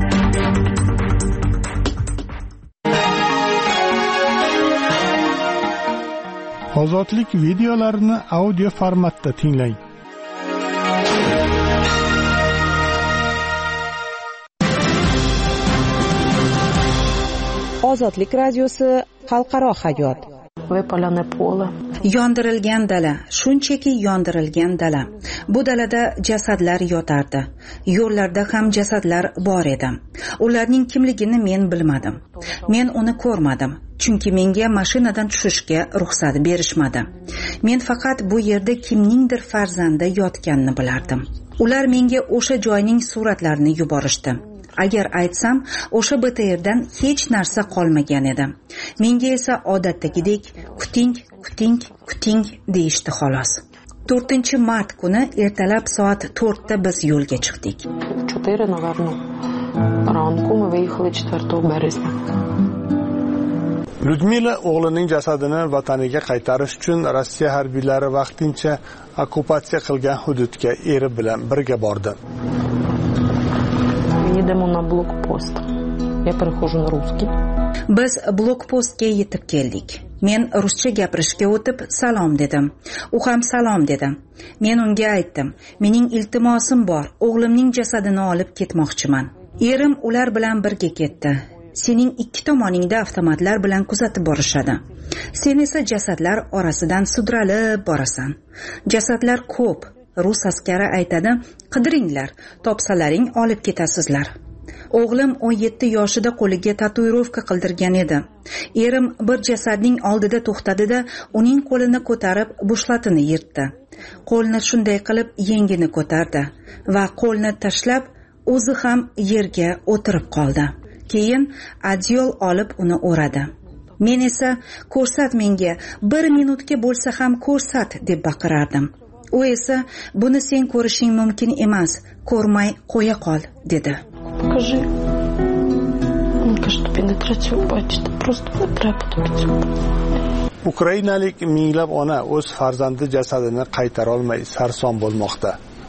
Speaker 8: Ozodlik videolarini audio formatda tinglang.
Speaker 5: Ozodlik radiosi xalqaro hayot.
Speaker 10: Yondirilgan dala, shunchaki yondirilgan dala. Bu dalada jasadlar yotardi. Yo'llarda ham jasadlar bor edi. Ularning kimligini men bilmadim. Men uni ko'rmadim, chunki menga mashinadan tushishga ruxsat berishmadi. Men faqat bu yerda kimningdir farzandi yotganini bilardim. Ular menga o'sha joyning suratlarini yuborishdi. Agar aytsam, o'sha B T Rdan hech narsa qolmagan edi. Menga esa odatdagidek kuting, kuting, kuting deyishdi xolos. to'rtinchi mart kuni ertalab soat to'rtda biz yo'lga chiqdik.
Speaker 11: четыре, наверное. Ранку мы выехали четвёртого березня.
Speaker 8: Lyudmila o'g'lining jasadini vataniga qaytarish uchun Rossiya harbiylari vaqtincha okkupatsiya qilgan hududga eri bilan birga bordi.
Speaker 11: Едем на блокпост. Я перехожу на русский.
Speaker 10: Biz blokpostga yetib keldik. Men ruscha gapirishga o'tib salom dedim. U ham salom dedi. Men unga aytdim, mening iltimosim bor, o'g'limning jasadini olib ketmoqchiman. Erim ular bilan birga ketdi. Sening ikki tomoningda avtomatlar bilan kuzatib borishadi. Sen esa jasadlar orasidan sudralib borasan. Jasadlar ko'p. Rus askari aytadi, qidiringlar, topsalaring olib ketasizlar. O'g'lim o'n yetti yoshida qo'liga tatuirovka qildirgan edi. Erim bir jasadning oldida to'xtadi-da, uning qo'lini ko'tarib bushlatini yirtdi. Qo'lni shunday qilib yengini ko'tardi va qo'lni tashlab o'zi ham yerga o'tirib qoldi. Keyin adyol olib uni o'radi. Men esa ko'rsat menga, bir minutga bo'lsa ham ko'rsat deb baqirardim. U esa buni sen ko'rishing mumkin emas, ko'rmay qo'ya qol dedi.
Speaker 11: Покажи. Он кажется, не тратил бачит, просто не тратил.
Speaker 8: Ukrainalik minglab ona o'z farzandi jasadini qaytara olmay sarson bo'lmoqda.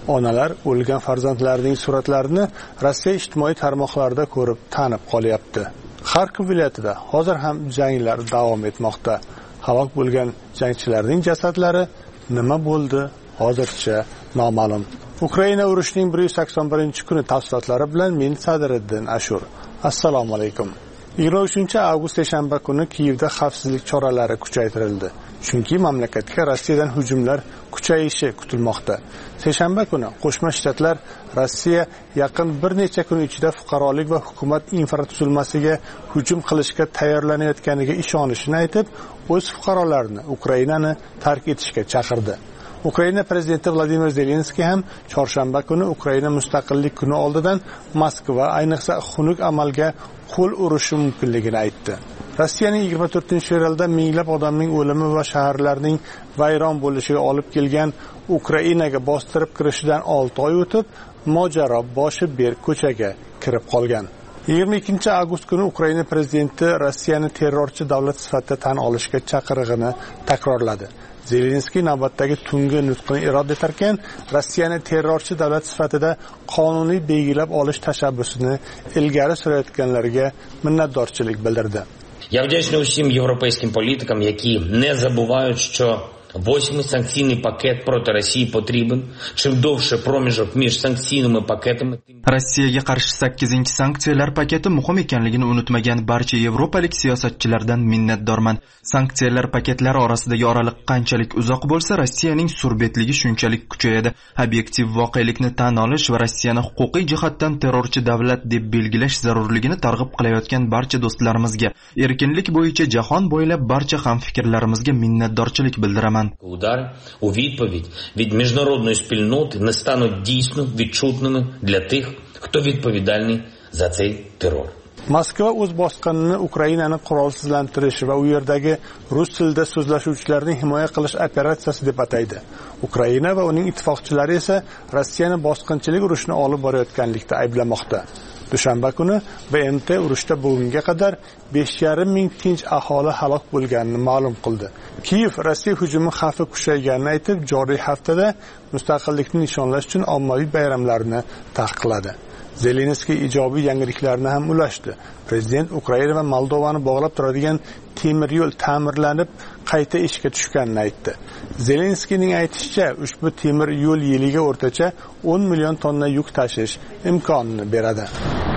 Speaker 8: Onalar o'lgan farzandlarining suratlarini Rossiya ijtimoiy tarmoqlarida ko'rib, tanib qolyapti. Xarkov viloyatida hozir ham janglar davom etmoqda. Halok bo'lgan jangchilarning jasadlari nima bo'ldi, hozircha noma'lum. Ukraina urushining bir yuz sakson birinchi kuni tafsilotlari bilan men Sadriddin Ashur. Assalomu alaykum. yigirma uchinchi avgust seshanba kuni Kiyevda xavfsizlik choralari kuchaytirildi. Chunki mamlakatga Rossiyadan hujumlar kuchayishi kutilmoqda. Seshanba kuni Qo'shma Shtatlar Rossiya yaqin bir necha kun ichida fuqarolik va hukumat infratuzilmasiga hujum qilishga tayyorlanayotganiga ishonishini aytib, o'z fuqarolarini Ukrainani tark etishga chaqirdi. Ukraina prezidenti Vladimir Zelenskiy ham chorshanba kuni Ukraina mustaqillik kuni oldidan Moskva ayniqsa xunuk amalga qo'l urishi mumkinligini aytdi. Rossiyaning yigirma to'rtinchi fevralda minglab odamning o'limi va shaharlarning vayron bo'lishiga olib kelgan Ukrainaga bostirib kirishidan olti oy o'tib, mojaro boshi berk ko'chaga kirib qolgan. yigirma ikkinchi avgust kuni Ukraina prezidenti Rossiyani terrorchi davlat sifatida tan olishga chaqirig'ini takrorladi. Zelenskiy navbatdagi tungi nutqini irod etarkan, Rossiyani terrorchi davlat sifatida qonuniy belgilab olish tashabbusini ilgari surayotganlarga minnatdorchilik bildirdi.
Speaker 12: Я вдячний усім європейським політикам, які не забувають, що восьмий санкційний пакет проти Росії потрібен. Чим довше проміжок між санкційними пакетами,
Speaker 1: Rossiyaga qarshi sakkizinchi sanksiyalar paketi muhim ekanligini unutmagan barcha yevropalik siyosatchilardan minnatdorman. Sanksiyalar paketlari orasidagi oraliq qanchalik uzoq bo'lsa, Rossiyaning surbetligi shunchalik kuchayadi. Obyektiv voqelikni tan olish va Rossiyani huquqiy jihatdan terrorchi davlat deb belgilash zarurligini targ'ib qilayotgan barcha do'stlarimizga, erkinlik bo'yicha jahon bo'ylab barcha hamfikrlarimizga minnatdorchilik bildiraman.
Speaker 12: Удари у відповідь від міжнародної спільноти не стануть дійсно відчутними для тих, хто відповідальний за цей терор.
Speaker 8: Moskva o'z bosqinini Ukrainani qurolsizlantirish va u yerdagi rus tilida so'zlashuvchilarni himoya qilish operatsiyasi deb ataydi. Ukraina va uning ittifoqchilari esa Rossiyani bosqinchilik urushini olib borayotganlikda ayblamoqda. Dushanba kuni B M T urushda bugunga qadar besh yarim ming tinch aholi halok bo'lganini ma'lum qildi. Kiyev Rossiya hujumi xavfi kuchayganini aytib, joriy haftada mustaqillikni nishonlash uchun ommaviy bayramlarni taqiqladi. Zelenskiy ijobiy yangiliklarni ham ulashdi. Prezident Ukraina va Moldovani bog'lab turadigan temir yo'l ta'mirlanib, qayta ishga tushganini aytdi. Zelenskiyning aytishicha, ushbu temir yo'l yiliga o'rtacha o'n million tonna yuk tashish imkonini beradi.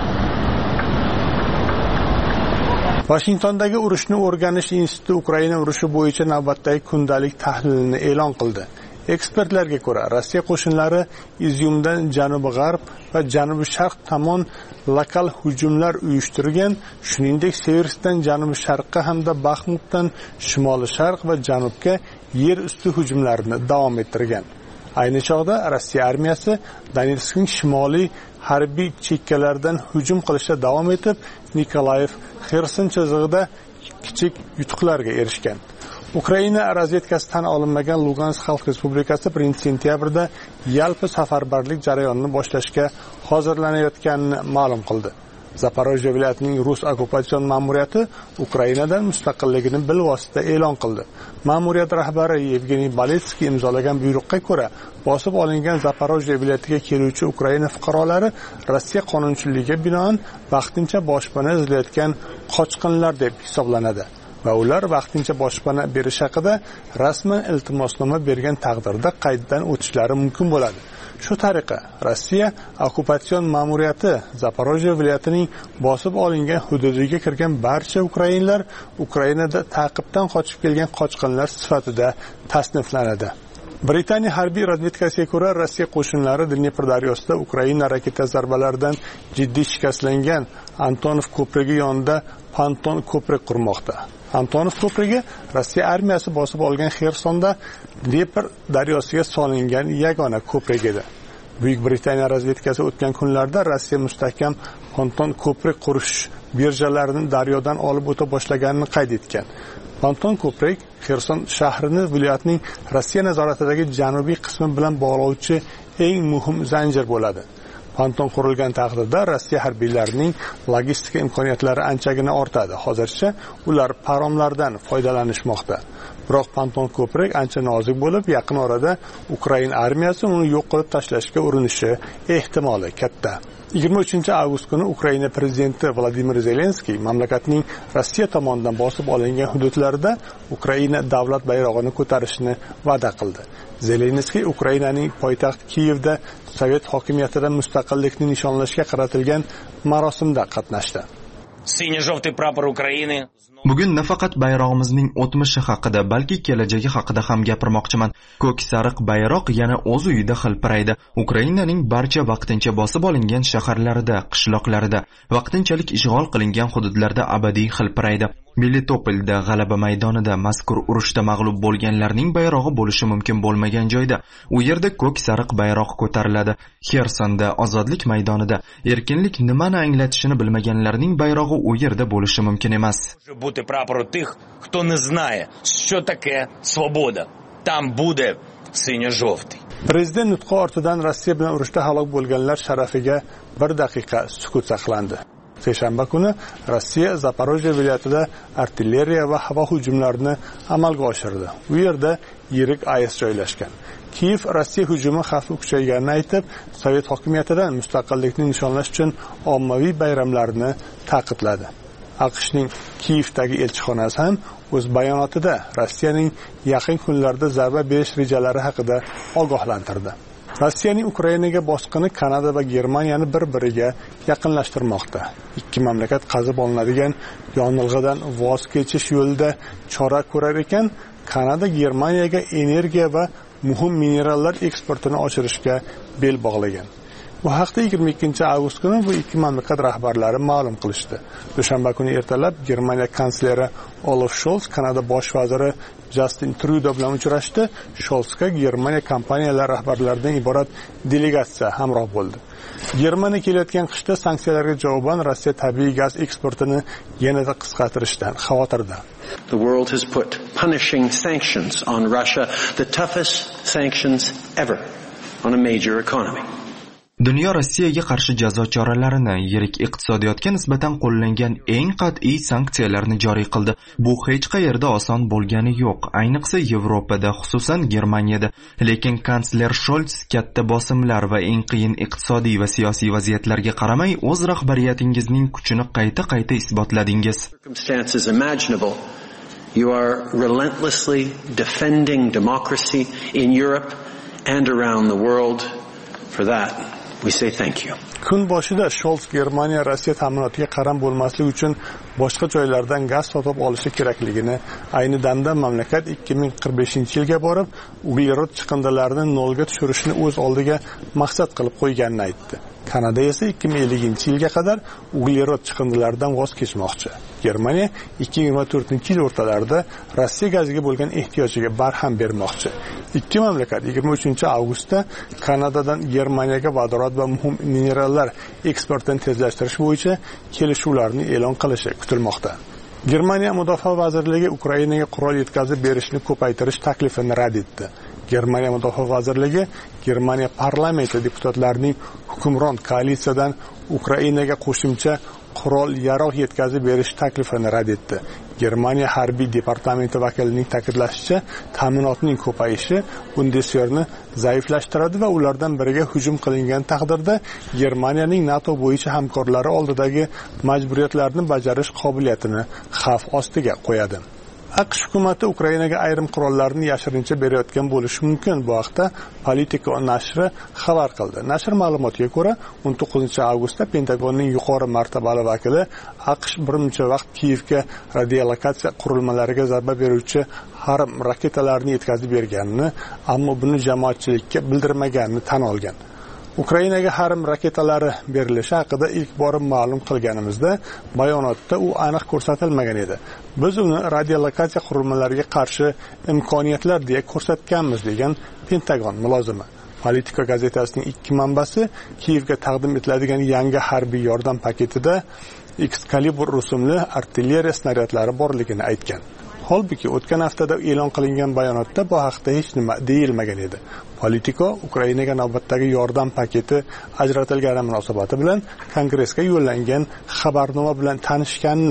Speaker 8: Washingtondagi urushni o'rganish instituti Ukraina urushi bo'yicha navbatdagi kundalik tahlilini e'lon qildi. Ekspertlarga ko'ra, Rossiya qo'shinlari Izyumdan janubi-g'arb va janubi-sharq tomon lokal hujumlar uyushtirgan, shuningdek Severskdan janubi-sharqqa hamda Baxmutdan shimoli-sharq va janubga yer usti hujumlarini davom ettirgan. Ayni chog'da Rossiya armiyasi Donetskning shimoliy harbiy chekkalaridan hujum qilishda davom etib, Nikolayev, Xerson chizig'ida kichik yutuqlarga erishgan. Ukraina razvedkasi tan olinmagan Lugansk Xalq Respublikasi birinchi sentyabrda yalpi safarbarlik jarayonini boshlashga hozirlanayotganini ma'lum qildi. Zaporojye viloyatining Rus okkupatsion ma'muriyati Ukrainadan mustaqilligini bilvosita e'lon qildi. Ma'muriyat rahbari Yevgeniy Baletskiy imzolagan buyruqqa ko'ra, bosib olingan Zaporojye viloyatiga keluvchi Ukraina fuqarolari Rossiya qonunchiligiga binoan vaqtincha boshpana izlayotgan qochqinlar deb hisoblanadi. Va ular vaqtincha boshpana berish haqida rasman iltimosnoma bergan taqdirda qayddan o'tishlari mumkin bo'ladi. Shu tariqa Rossiya okkupatsion ma'muriyati Zaporojye viloyatining bosib olingan hududiga kirgan barcha ukrainlar Ukrainada ta'qibdan qochib kelgan qochqinlar sifatida tasniflanadi. Britaniya harbiy razvedkasiga ko'ra, Rossiya qo'shinlari Dnepr daryosida Ukraina raketa zarbalaridan jiddiy shikastlangan Antonov ko'prigi yonida ponton ko'prik qurmoqda. Antonov ko'prigi Rossiya armiyasi bosib olgan Xersonda Dnepr daryosiga solingan yagona ko'prik edi. Buyuk Britaniya razvedkasi o'tgan kunlarda Rossiya mustahkam ponton ko'prik qurish birjalarini daryodan olib o'ta boshlaganini qayd etgan. Ponton ko'prik Xerson shahrini viloyatning Rossiya nazoratidagi janubiy qismi bilan bog'lovchi eng muhim zanjir bo'ladi. Ponton qurilgan taqdirda Rossiya harbiylarining logistika imkoniyatlari anchagina ortadi. Hozircha ular paromlardan foydalanishmoqda. biroq ponton ko'prik ancha nozik bo'lib, yaqin orada Ukraina armiyasi uni yo'q qilib tashlashga urinishi ehtimoli katta. yigirma uchinchi avgust kuni Ukraina prezidenti Vladimir Zelenskiy mamlakatning Rossiya tomonidan bosib olingan hududlarida Ukraina davlat bayrog'ini ko'tarishni va'da qildi. Zelenskiy Ukrainaning poytaxt Kiyevda sovet hokimiyatidan mustaqillikni nishonlashga qaratilgan marosimda qatnashdi.
Speaker 12: Сине-желтый прапор Украины.
Speaker 1: Bugun nafaqat bayrog'imizning o'tmishi haqida, balki kelajagi haqida ham gapirmoqchiman. Ko'k sariq bayroq yana o'z uyida xilpiraydi. Ukrainaning barcha vaqtincha bosib olingan shaharlarida, qishloqlarida, vaqtinchalik ishg'ol qilingan hududlarda abadiy xilpiraydi. Melitopolda, G'alaba maydonida, mazkur urushda mag'lub bo'lganlarning bayrog'i bo'lishi mumkin bo'lmagan joyda, u yerda ko'k sariq bayroq ko'tariladi. Xersonda, Ozodlik maydonida, erkinlik nimani anglatishini bilmaganlarning bayrog'i u yerda bo'lishi mumkin emas.
Speaker 12: Бути прапору тих, хто не знає, що таке свобода. Там буде синьо-жовтий.
Speaker 8: Prezident nutqi ortidan Rossiya bilan urushda halok bo'lganlar sharafiga bir daqiqa sukut saqlandi. Seshanba kuni Rossiya Zaporojye viloyatida artilleriya va havo hujumlarini amalga oshirdi. U yerda yirik AES joylashgan. Kiyev Rossiya hujumi xavfi kuchayganini aytib, sovet hokimiyatidan mustaqillikni nishonlash uchun ommaviy bayramlarni ta'qiqladi. AQShning Kiyevdagi elchixonasi ham o'z bayonotida Rossiyaning yaqin kunlarda zarba berish rejalari haqida ogohlantirdi. Rossiyaning Ukrainaga bosqini Kanada va Germaniyani bir-biriga yaqinlashtirmoqda. Ikki mamlakat qazib olinadigan yonilg'idan voz kechish yo'lida chora ko'rar ekan, Kanada Germaniyaga energiya va muhim minerallar eksportini oshirishga bel bog'lagan. Bu haqda yigirma ikkinchi avgust kuni bu ikki mamlakat rahbarlari ma'lum qilishdi. Dushanba kuni ertalab Germaniya kansleri Olaf Scholz Kanada bosh vaziri Justin Trudeau bilan uchrashdi. Scholzga Germaniya kompaniyalari rahbarlaridan iborat delegatsiya hamroh bo'ldi. Germaniya kelayotgan qishda sanksiyalarga javoban Rossiya tabiiy gaz eksportini yanada qisqartirishdan xavotirda.
Speaker 13: The world has put punishing sanctions on Russia, the toughest sanctions ever on a major economy.
Speaker 1: Dunyo Rossiyaga qarshi jazo choralarini yirik iqtisodiyotga nisbatan qo'llangan eng qat'iy sanksiyalarni joriy qildi. Bu hech qayerda oson bo'lgani yo'q, ayniqsa Yevropada, xususan Germaniyada. Lekin kansler Scholz katta bosimlar va eng qiyin iqtisodiy va siyosiy vaziyatlarga qaramay o'z rahbariyatingizning kuchini qayta-qayta isbotladingiz.
Speaker 13: You are relentlessly defending democracy in Europe and around the world. For that we say thank you.
Speaker 8: Kun boshida Scholz Germaniya Rossiya ta'minotiga qaram bo'lmasligi uchun boshqa joylardan gaz sotib olishi kerakligini, ayni damda mamlakat ikki ming qirq beshinchi yilga borib, uglerod chiqindilarini nolga tushirishni o'z oldiga maqsad qilib qo'yganini aytdi. Kanada esa ikki ming ellinchi yilga qadar uglerod chiqindilaridan voz kechmoqchi. Germaniya ikki ming yigirma to'rtinchi yil o'rtalarida Rossiya gaziga bo'lgan ehtiyojiga barham bermoqchi. Ikki mamlakat yigirma uchinchi avgustda Kanadadan Germaniyaga vodorod va muhim minerallar eksportini tezlashtirish bo'yicha kelishuvlarni e'lon qilishi kutilmoqda. Germaniya Mudofaa vazirligi Ukrainaga qurol yetkazib berishni ko'paytirish taklifini rad etdi. Germaniya Mudofaa vazirligi Germaniya parlamenti deputatlarining hukmron koalitsiyadan Ukrainaga qo'shimcha qurol yarog' yetkazib berish taklifini rad etdi. Germaniya harbiy departamenti vakilining ta'kidlashicha, ta'minotning ko'payishi Bundeswehrni zaiflashtiradi va ulardan biriga hujum qilingan taqdirda Germaniyaning NATO bo'yicha hamkorlari oldidagi majburiyatlarni bajarish qobiliyatini xavf ostiga qo'yadi. AQSh hukumati Ukrainaga ayrim qurollarni yashirincha berayotgan bo'lishi mumkin. Bu haqda Politico nashri xabar qildi. Nashr ma'lumotiga ko'ra, o'n to'qqizinchi avgustda Pentagonning yuqori martabali vakili AQSh bir muncha vaqt Kiyevga radiolokatsiya qurilmalariga zarba beruvchi harm raketalarini yetkazib berganini, ammo buni jamoatchilikka bildirmaganini tan olgan. Ukrainaga harm raketalari berilishi haqida ilk bor ma'lum qilganimizda bayonotda u aniq ko'rsatilmagan edi. Biz uni radiolokatsiya qurilmalariga qarshi imkoniyatlar deya ko'rsatganmiz, degan Pentagon mulozimi. Politico gazetasining ikki manbasi Kiyevga taqdim etiladigan yangi harbiy yordam paketida Excalibur rusumli artilleriya snaryadlari borligini aytgan. Holbuki o'tgan haftada e'lon qilingan bayonotda bu haqda hech nima deyilmagan edi. Politico Ukrainaga navbatdagi yordam paketi ajratilgani munosabati bilan Kongressga yo'llangan xabarnoma bilan tanishganini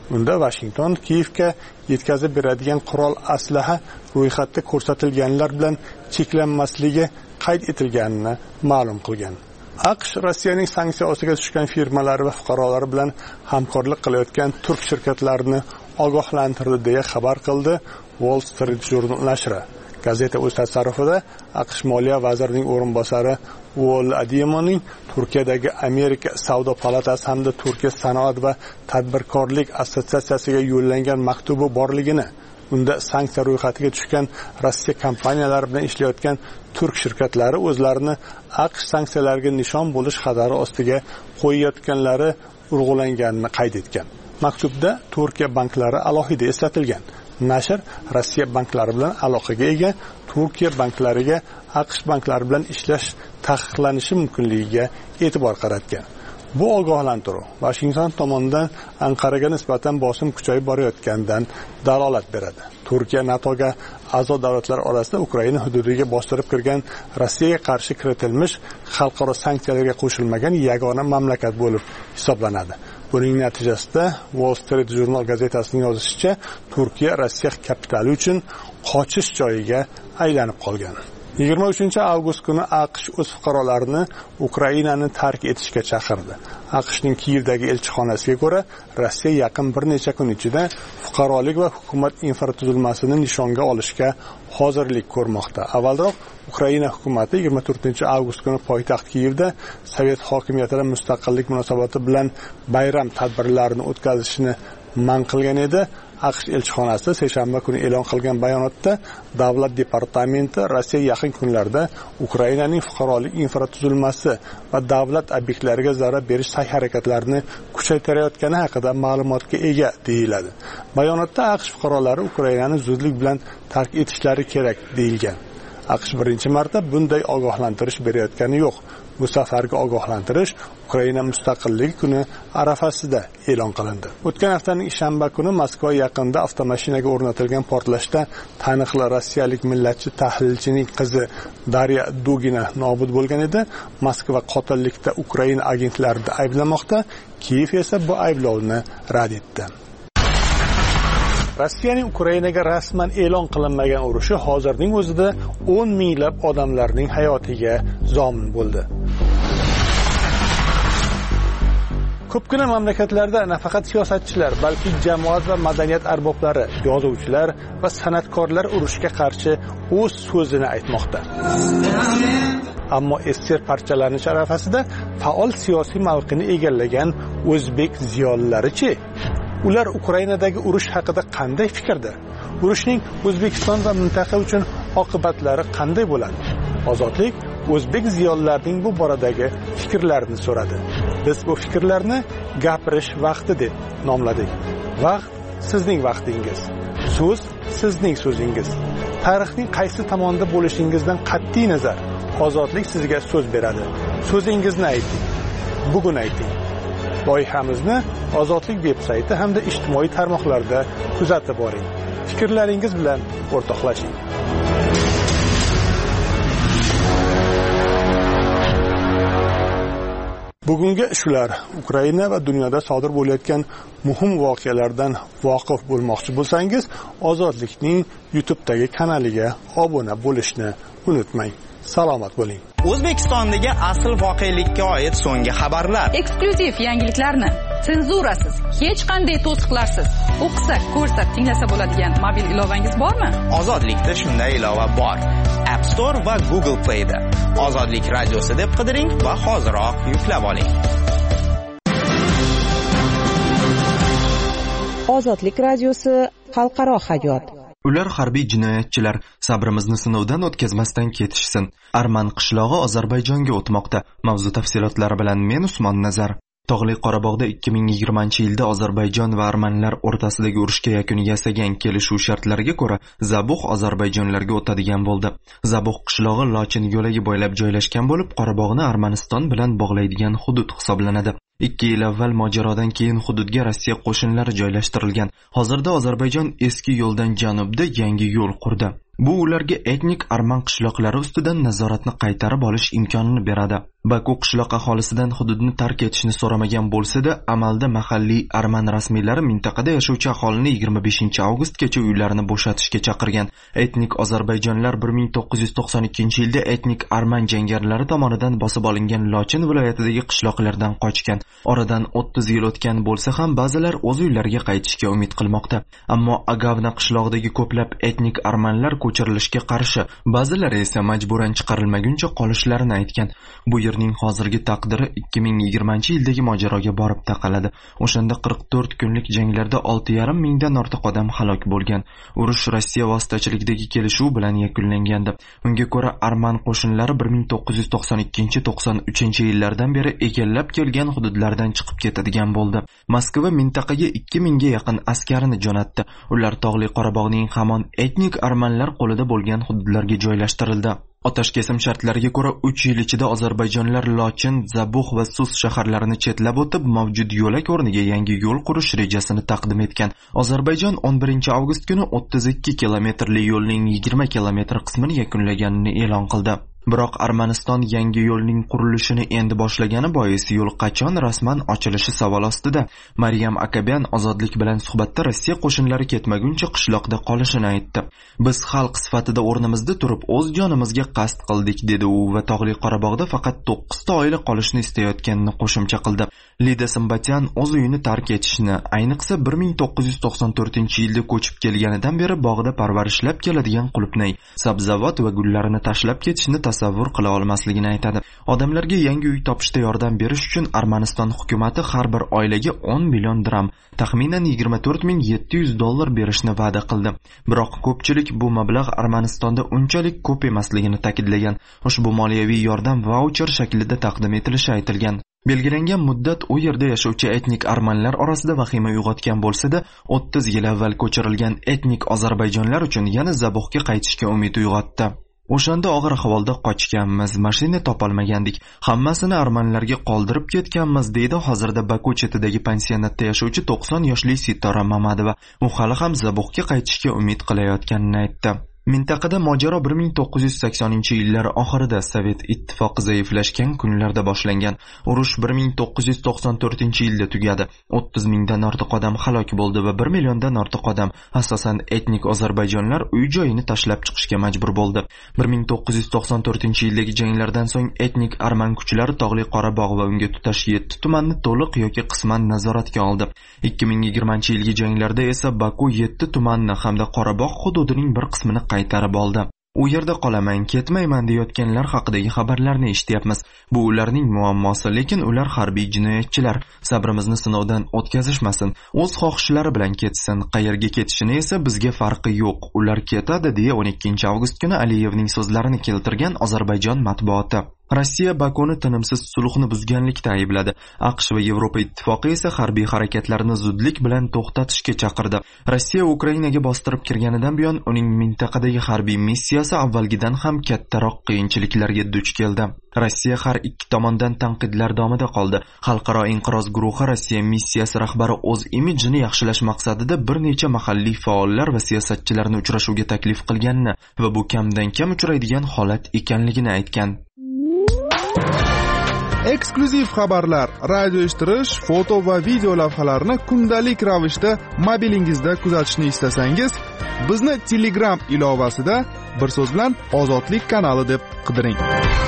Speaker 8: Unda Washington Kiyevga yetkazib beradigan qurol aslaha ro'yxatda ko'rsatilganlar bilan cheklanmasligi qayd etilganini ma'lum qilgan. AQSh Rossiyaning sanksiya ostiga tushgan firmalari va fuqarolari bilan hamkorlik qilayotgan turk shirkatlarini ogohlantirdi deya xabar qildi Wall Street Journal nashri. Gazeta o'z tasarrufida AQSh Moliya vazirining o'rinbosari Uol Adimoning Turkiyadagi Amerika Savdo palatasi hamda Turkiya sanoat va tadbirkorlik assotsiatsiyasiga yo'llangan maktubi borligini, unda sanksiya ro'yxatiga tushgan Rossiya kompaniyalari bilan ishlayotgan turk shirkatlari o'zlarini AQSh sanksiyalariga nishon bo'lish xatari ostiga qo'yayotganlari urg'ulanganini qayd etgan. Maktubda Turkiya banklari alohida eslatilgan. Nashr Rossiya banklari bilan aloqaga ega Turkiya banklariga AQSh banklari bilan ishlash taqiqlanishi mumkinligiga e'tibor qaratgan. Bu ogohlantiruv Washington tomonidan Anqaraga nisbatan bosim kuchayib borayotganidan dalolat beradi. Turkiya NATOga a'zo davlatlar orasida Ukraina hududiga bostirib kirgan Rossiyaga qarshi kiritilmish xalqaro sanksiyalarga qo'shilmagan yagona mamlakat bo'lib hisoblanadi. Buning natijasida Wall Street Journal gazetasining yozishicha, Turkiya Rossiya kapitali uchun qochish joyiga aylanib qolgan. yigirma uchinchi avgust kuni AQSh o'z fuqarolarini Ukrainani tark etishga chaqirdi. AQShning Kiyevdagi elchixonasiga ko'ra, Rossiya yaqin bir necha kun ichida fuqarolik va hukumat infratuzilmasini nishonga olishga hozirlik ko'rmoqda. Avvalroq Ukraina hukumati yigirma to'rtinchi avgust kuni poytaxt Kiyevda Sovet hokimiyatining mustaqillik munosabati bilan bayram tadbirlarini o'tkazishni man qilgan edi. AQSh elchixonasi seshanba kuni e'lon qilgan bayonotda davlat departamenti Rossiya yaqin kunlarda Ukrainaning fuqarolik infratuzilmasi va davlat obyektlariga zarar berish sa'y-harakatlarini kuchaytirayotgani haqida ma'lumotga ega deyiladi. Bayonotda AQSh fuqarolari Ukrainani zudlik bilan tark etishlari kerak deyilgan. AQSh birinchi marta bunday ogohlantirish berayotgani yo'q. Bu safargi ogohlantirish Ukraina mustaqilligi kuni arafasida e'lon qilindi. O'tgan haftaning shanba kuni Moskva yaqinida avtomashinaga o'rnatilgan portlashda taniqli rossiyalik millatchi tahlilchining qizi Darya Dugina nobud bo'lgan edi. Moskva qotillikda Ukraina agentlarini ayblamoqda, Kiyev esa bu ayblovni rad etdi. Rossiyaning Ukrainaga rasman e'lon qilinmagan urushi hozirning o'zida o'n minglab odamlarning hayotiga zomin bo'ldi. Ko'pgina mamlakatlarda nafaqat siyosatchilar, balki jamoat va madaniyat arboblari, yozuvchilar va san'atkorlar urushga qarshi o'z so'zini aytmoqda. Ammo ester parchalanish arafasida faol siyosiy mavqeni egallagan o'zbek ziyolilari-chi? Ular Ukrainadagi urush haqida qanday fikrda? Urushning O'zbekiston va mintaqa uchun oqibatlari qanday bo'ladi? Ozodlik o'zbek ziyolilarining bu boradagi fikrlarini so'radi. Biz bu fikrlarni gapirish vaqti deb nomladik. Vaqt sizning vaqtingiz. So'z sizning so'zingiz. Tarixning qaysi tomonda bo'lishingizdan qat'iy nazar, ozodlik sizga so'z beradi. So'zingizni ayting. Bugun ayting. Loyihamizni Ozodlik veb-sayti hamda ijtimoiy tarmoqlarda kuzatib boring. Fikrlaringiz bilan o'rtoqlashing. Bugungi shular. Ukraina va dunyoda sodir bo'layotgan muhim voqealardan voqif bo'lmoqchi bo'lsangiz, Ozodlikning YouTube'dagi kanaliga obuna bo'lishni unutmang. Salomat bo'ling.
Speaker 14: O'zbekistondagi asl voqelikka oid so'nggi xabarlar,
Speaker 6: eksklyuziv yangiliklarni senzurasiz, hech qanday to'siqlarsiz o'qisak, ko'rsak, tinglasa bo'ladigan mobil ilovangiz bormi?
Speaker 14: Ozodlikda shunday ilova bor. App Store va Google Play'da Ozodlik radiosi deb qidiring va hoziroq yuklab oling.
Speaker 5: Ozodlik radiosi xalqaro hayot.
Speaker 1: Ular harbiy jinoyatchilar, sabrimizni sinovdan o'tkazmasdan ketishsin. Arman qishlog'i Ozarbayjonga o'tmoqda. Mavzu tafsilotlari bilan men Usmon Nazar. Tog'li Qorabog'da ikki ming yigirmanchi yilda Ozarbayjon va armanlar o'rtasidagi urushga yakun yasagan kelishuv shartlariga ko'ra Zabuq Ozarbayjonlarga o'tadigan bo'ldi. Zabuq qishlog'i Lochin yo'lagi bo'ylab joylashgan bo'lib, Qorabog'ni Armaniston bilan bog'laydigan hudud hisoblanadi. ikki yil avval mojarodan keyin hududga Rossiya qo'shinlari joylashtirilgan. Hozirda Ozarbayjon eski yo'ldan janubda yangi yo'l qurdi. Bu ularga etnik arman qishloqlari ustidan nazoratni qaytarib olish imkonini beradi. Baku qishloq aholisidan hududni tark etishni so'ramagan bo'lsa-da, amalda mahalliy arman rasmiylari mintaqada yashovchi aholini yigirma beshinchi avgustgacha uylarini bo'shatishga chaqirgan. Etnik ozarbayjonlar bir ming to'qqiz yuz to'qson ikkinchi yilda etnik arman jangarilari tomonidan bosib olingan Lochin viloyatidagi qishloqlardan qochgan. Oradan o'ttiz yil o'tgan bo'lsa ham ba'zilar o'z uylariga qaytishga umid qilmoqda. Ammo Agavna qishlog'idagi ko'plab etnik armanlar ko'chirilishga qarshi, ba'zilari esa majburan chiqarilmaguncha qolishlarini aytgan. Bu yerning hozirgi taqdiri ikki ming yigirmanchi yildagi mojaroga borib taqaladi. O'shanda qirq to'rt kunlik janglarda olti yarim mingdan ortiq odam halok bo'lgan. Urush Rossiya vositachiligidagi kelishuv bilan yakunlangandi. Unga ko'ra arman qo'shinlari bir ming to'qqiz yuz to'qson ikkinchi to'qson uchinchi yillardan beri egallab kelgan hududlardan chiqib ketadigan bo'ldi. Moskva mintaqaga ikki mingga yaqin askarini jo'natdi. Ular Tog'li Qorabog'ning hamon etnik armanlar qo'lida bo'lgan hududlarga joylashtirildi. Otash kesim shartlariga ko'ra uch yil ichida ozarbayjonlar Lochin, Zabuh va Sus shaharlarini chetlab o'tib, mavjud yo'lak o'rniga yangi yo'l qurish rejasini taqdim etgan. Ozarbayjon o'n birinchi avgust kuni o'ttiz ikki kilometrli yo'lning yigirma kilometr qismini yakunlaganini e'lon qildi. Biroq Armaniston yangi yo'lning qurilishini endi boshlagani bois yo'l qachon rasman ochilishi savol ostida. Maryam Akabyan ozodlik bilan suhbatda Rossiya qo'shinlari ketmaguncha qishloqda qolishini aytdi. Biz xalq sifatida o'rnimizda turib o'z jonimizga qasd qildik, dedi u va Tog'li Qorabog'da faqat to'qqiz ta oila qolishni istayotganini qo'shimcha qildi. Lida Simbatyan o'z uyini tark etishni, ayniqsa bir ming to'qqiz yuz to'qson to'rtinchi yilda ko'chib kelganidan beri bog'da parvarishlab keladigan qulupnay, sabzavot va gullarini tashlab ketishni tasavvur qila olmasligini aytadi. Odamlarga yangi uy topishda yordam berish uchun Armaniston hukumatı har bir oilaga o'n million dirham, taxminan yigirma to'rt ming yetti yuz dollar berishni va'da qildi. Biroq ko'pchilik bu mablag' Armanistonda unchalik ko'p emasligini ta'kidlagan. Ushbu moliyaviy yordam vaucher shaklida taqdim etilishi aytilgan. Belgilangan muddat u yerda yashovchi etnik armanlar orasida vahima uyg'otgan bo'lsa-da, o'ttiz yil avval ko'chirilgan etnik ozarbayjonlar uchun yana Zabuhga qaytishga umid uyg'otdi. O'shanda og'ir ahvolda qochganmiz, mashina topolmagandik, hammasini armanlarga qoldirib ketganmiz, deydi hozirda Baku chetidagi pensionatda yashovchi to'qson yoshli Sitora Mamadova. U hali ham Zabuhga qaytishga umid qilayotganini aytdi. Mintaqada mojaro bir ming to'qqiz yuz saksoninchi yillar oxirida Sovet ittifoqi zaiflashgan kunlarda boshlangan. Urush bir ming to'qqiz yuz to'qson to'rtinchi yilda tugadi. o'ttiz mingdan ortiq odam halok bo'ldi va bir milliondan ortiq odam, asosan etnik ozarbayjonlar, uy-joyini tashlab chiqishga majbur bo'ldi. bir ming to'qqiz yuz to'qson to'rtinchi yildagi janglardan so'ng etnik arman kuchlari Tog'li Qorabog' va unga tutash yetti tumanni to'liq yoki qisman nazoratga oldi. ikki ming yigirmanchi yilgi janglarda esa Baku yetti tumanni hamda Qorabog' hududining bir qismini qaytarib oldi. U yerda qolaman, ketmayman deyotganlar haqidagi xabarlarni eshityapmiz. Bu ularning muammosi, lekin ular harbiy jinoyatchilar. Sabrimizni sinovdan o'tkazishmasin. O'z xohishlari bilan ketsin. Qayerga ketishini esa bizga farqi yo'q. Ular ketadi, deya o'n ikkinchi avgust kuni Aliyevning so'zlarini keltirgan Ozarbayjon matbuoti. Rossiya Bakuni tinimsiz sulhni buzganlikda aybladi. AQSh va Yevropa ittifoqi esa harbiy harakatlarni zudlik bilan to'xtatishga chaqirdi. Rossiya Ukrainaga bostirib kirganidan buyon uning mintaqadagi harbiy missiyasi avvalgidan ham kattaroq qiyinchiliklarga duch keldi. Rossiya har ikki tomondan tanqidlar davomida qoldi. Xalqaro inqiroz guruhi Rossiya missiyasi rahbari o'z imijini yaxshilash maqsadida bir necha mahalliy faollar va siyosatchilarni uchrashuvga taklif qilganini va bu kamdan kam uchraydigan holat ekanligini aytgan.
Speaker 4: Eksklyuziv xabarlar, radio eshittirish, foto va video lavhalarni kundalik ravishda mobilingizda kuzatishni istasangiz, bizni Telegram ilovasida bir so'z bilan Ozodlik kanali deb qidiring.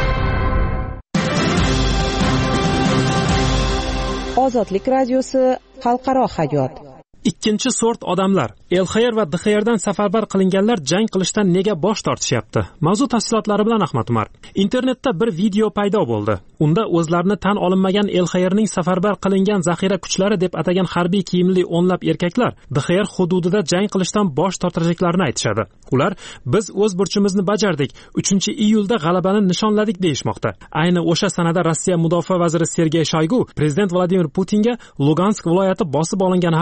Speaker 5: Ozodlik radiosi xalqaro hayot.
Speaker 3: Ikkinchi sort odamlar, Elxayr va Dixayrdan safarbar qilinganlar jang qilishdan nega bosh tortishyapti? Mavzu tafsilotlari bilan Ahmad Umar. Internetda bir video paydo bo'ldi. Unda o'zlarini tan olinmagan Elxayrning safarbar qilingan zaxira kuchlari deb atagan harbiy kiyimli o'nlab erkaklar Dixayr hududida jang qilishdan bosh tortiraklarini aytishadi. Ular biz o'z burchimizni bajardik, uchinchi iyulda g'alabani nishonladik deyishmoqda. Ayni o'sha sanada Rossiya mudofaa vaziri Sergey Shoygu prezident Vladimir Putinga Lugansk viloyati bosib olingani haqida hisob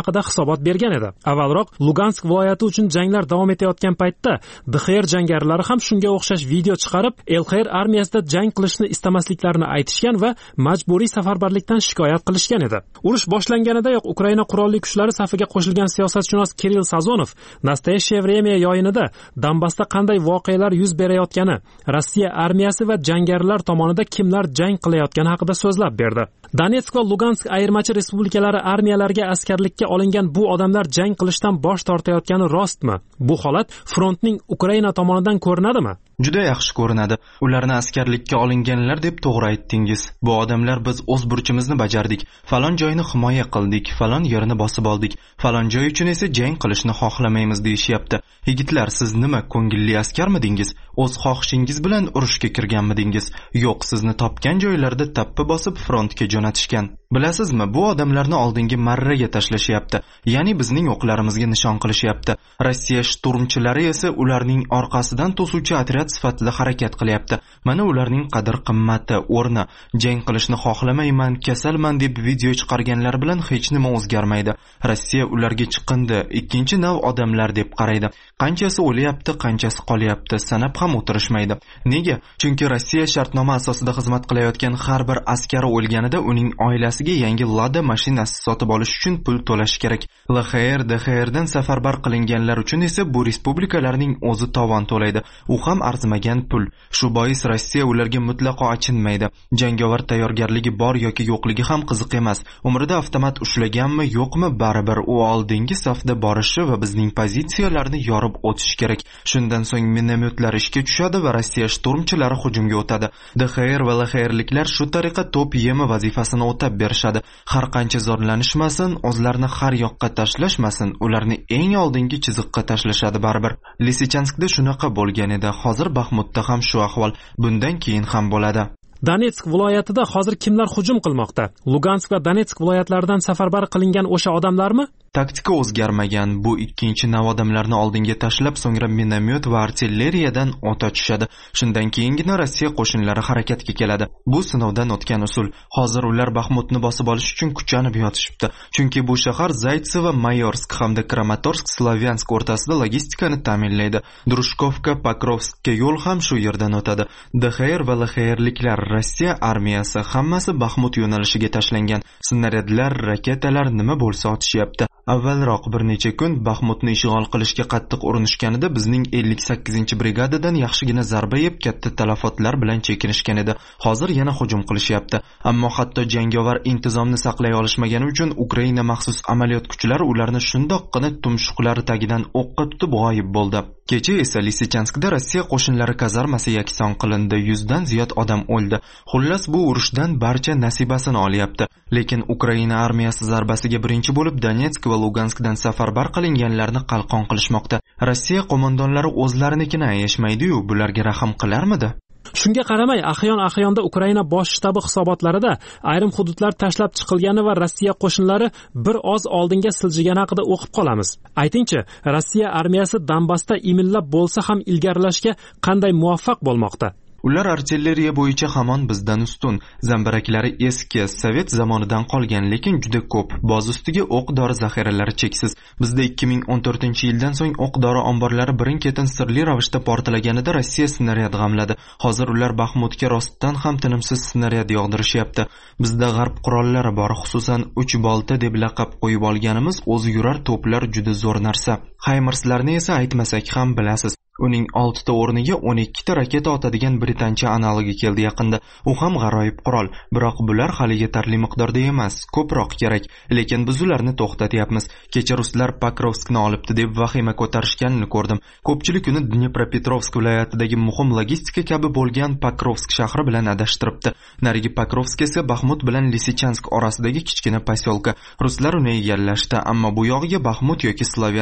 Speaker 3: hisobot bergan edi. Avvalroq Lugansk viloyati uchun janglar davom etayotgan paytda D X R jangarilari ham shunga o'xshash video chiqarib, L X R armiyasida jang qilishni istamasliklarini aytishgan va majburiy safarbarlikdan shikoyat qilishgan edi. Urush boshlanganidayoq Ukraina qurolli kuchlari safiga qo'shilgan siyosatshunos Kirill Sazonov Nastoyashye время yo'yinida Donbassda qanday voqealar yuz berayotgani, Rossiya armiyasi va jangarilar tomonidan kimlar jang qilayotgani haqida so'zlab berdi. Donetsk va Lugansk ayirmachi respublikalari armiyalariga askarlikka olingan bu odamlar jang qilishdan bosh tortayotgani rostmi? Bu holat frontning Ukraina tomonidan ko'rinadimi?
Speaker 1: Juda yaxshi ko'rinadi. Ularni askarlikka olinganlar deb to'g'ri aytdingiz. Bu odamlar biz o'z burchimizni bajardik, falon joyni himoya qildik, falon yerni bosib oldik, falon joy uchun esa jang qilishni xohlamaymiz deyishyapti. Yigitlar, siz nima, ko'ngilli askarmidingiz? O'z xohishingiz bilan urushga kirganmidingiz? Yo'q, sizni topgan joylarda tappi bosib frontga jo'natishgan. Bilasizmi, bu odamlarni oldingi marraga tashlashyapti. Ya'ni bizning o'qlarimizga nishon qilishyapti. Rossiya shturmchilari esa ularning orqasidan to'suvchi otryad sifatida harakat qilyapti. Mana ularning qadr-qimmati, o'rni. Jang qilishni xohlamayman, kasalman deb video chiqarganlar bilan hech nima o'zgarmaydi. Rossiya ularga chiqindi, ikkinchi nav odamlar deb qaraydi. Qanchasi o'lyapti, qanchasi qolyapti, sanab ham o'tirishmaydi. Nega? Chunki Rossiya shartnoma asosida xizmat qilayotgan har bir askari o'lganida uning oilasiga yangi Lada mashinasi sotib olish uchun pul to'lash kerak. L X R, D X R dan safarbar qilinganlar uchun esa bu respublikalarning o'zi tovon to'laydi. U ham arzimagan pul. Shu bois Rossiya ularga mutlaqo achinmaydi. Jangovar tayyorgarligi bor yoki yo'qligi ham qiziq emas. Umrida avtomat ushlaganmi, yo'qmi, baribir u oldingi safda borishi va bizning pozitsiyalarni yorib o'tish kerak. Shundan so'ng minomyotlar ishga tushadi va Rossiya shturmchilari hujumga o'tadi. D X R va L X Rliklar shu tariqa to'p yemi vazifasini o'tab berishadi. Har qancha zorlanishmasin, o'zlarini har yoqqa tashlashmasin, ularni eng oldingi chiziqqa tashlashadi baribir. Lisichanskda shunaqa bo'lgan edi. Hozir Baxmutda ham shu ahvol. Bundan keyin ham bo'ladi.
Speaker 3: Donetsk viloyatida hozir kimlar hujum qilmoqda? Lugansk va Donetsk viloyatlaridan safarbar qilingan o'sha odamlarmi?
Speaker 1: Taktika o'zgarmagan. Bu ikkinchi nav odamlarni oldinga tashlab, so'ngra minomyot va artilleriyadan o't ochishadi. Shundan keyingina Rossiya qo'shinlari harakatga keladi. Bu sinovdan o'tgan usul. Hozir ular Baxmutni bosib olish uchun kuchanib yotishibdi. Chunki bu shahar Zaytsev va Mayorsk hamda Kramatorsk, Slavyansk o'rtasida logistikani ta'minlaydi. Drushkovka, Pokrovskka yo'l ham shu yerdan o'tadi. D X R va L X Rliklar, Rossiya armiyasi hammasi Baxmut yo'nalishiga tashlangan. Snaryadlar, raketalar nima bo'lsa otishyapti. Avvalroq bir necha kun Baxmutni ishg'ol qilishga qattiq urinishganida bizning ellik sakkizinchi brigadadan yaxshigina zarba yeb katta talafotlar bilan chekinishgan edi. Hozir yana hujum qilishyapti. Ammo hatto jangovar intizomni saqlay olishmagani uchun Ukraina maxsus amaliyot kuchlari ularni shundoqqina tumshuqlari tagidan o'qqa tutib g'oyib bo'ldi. Kecha esa Lisichanskda Rossiya qo'shinlari kazarmasi yakson qilindi. yuzdan ziyod odam o'ldi. Xullas, bu urushdan barcha nasibasini olyapti. Lekin Ukraina armiyasi zarbasiga birinchi bo'lib Donetsk va Luganskdan safarbar qilinganlarni qalqon qilishmoqda. Rossiya qo'mondonlari o'zlarinikini ayashmaydi-yu, bularga rahm qilarmidi?
Speaker 3: Shunga qaramay, ahyon-ahyonda Ukraina bosh shtabi hisobotlarida ayrim hududlar tashlab chiqilgani va Rossiya qo'shinlari bir oz oldinga siljigani haqida o'qib qolamiz. Aytingchi, Rossiya armiyasi Donbassda imillab bo'lsa ham ilgarilashga qanday muvaffaq bo'lmoqda?
Speaker 1: Ular artilleriya bo'yicha hamon bizdan ustun. Zambaraklari eski, Sovet zamonidan qolgan, lekin juda ko'p. Boz ustiga o'q-dori zaxiralari cheksiz. Bizda ikki ming o'n to'rtinchi yildan so'ng o'q-dori omborlari birin-ketin sirli ravishda portlaganida Rossiya snaryad g'amladi. Hozir ular Baxmutga rostdan ham tinimsiz snaryad yog'dirishyapti. Bizda g'arb qurollari bor, xususan uch bolta deb laqab qo'yib olganimiz o'zi yurar to'plar juda zo'r narsa. Haymarslarni esa aytmasak ham bilasiz. Uning oltita o'rniga o'n ikkita raketa otadigan britancha analogi keldi yaqinda. U ham g'aroyib qurol, biroq bular hali yetarli miqdorda emas, ko'proq kerak. Lekin biz ularni to'xtatyapmiz. Kecha ruslar Pokrovskni olibdi deb vahima ko'tarishganini ko'rdim. Ko'pchilik uni Dnepropetrovsk viloyatidagi muhim logistika kabi bo'lgan Pokrovsk shahri bilan adashtiribdi. Narigi Pokrovsk esa Baxmut bilan Lisichansk orasidagi kichkina posyolka. Ruslar uni egallashdi, ammo bu yog'iga Baxmut yoki Slavyanskni olish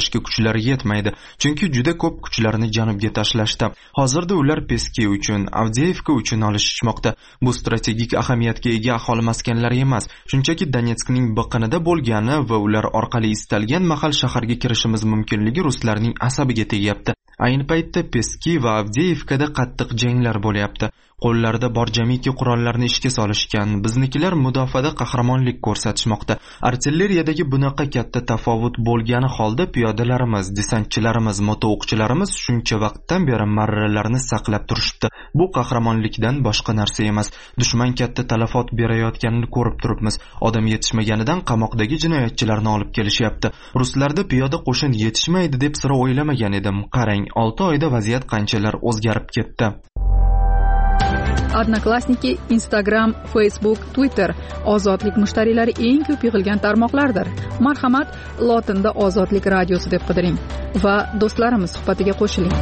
Speaker 1: olishga kuchlari yetmaydi, chunki juda ko'p kuchlarni janubga tashlashdi. Hozirda ular Peski uchun, Avdiyevka uchun olishmoqda. Bu strategik ahamiyatga ega aholi maskanlari emas, shunchaki Donetskning biqinida bo'lgani va ular orqali istalgan mahal shaharga kirishimiz mumkinligi ruslarning asabiga tegyapti. Ayni paytda Peski va Avdiyevkada qattiq janglar bo'lyapti. Qo'llarida bor jamiki qurollarni ishga solishgan. Biznikilar mudofaada qahramonlik ko'rsatishmoqda. Artilleriyadagi bunaqa katta tafovut bo'lgani holda piyodalarimiz, desantchilarimiz, motoo'qchilarimiz shuncha vaqtdan beri marralarni saqlab turishibdi. Bu qahramonlikdan boshqa narsa emas. Dushman katta talafot berayotganini ko'rib turibmiz. Odam yetishmaganidan qamoqdagi jinoyatchilarni olib kelishyapti. Ruslarda piyoda qo'shin yetishmaydi deb sira o'ylamagan edim. Qarang, olti oyda vaziyat qanchalar o'zgarib ketdi.
Speaker 6: Odnoklassniki, Instagram, Facebook, Twitter ozodlik mushtariylari eng ko'p yig'ilgan tarmoqlardir. Marhamat, lotinda Ozodlik radiosi deb qidiring va do'stlarimiz suhbatiga qo'shiling.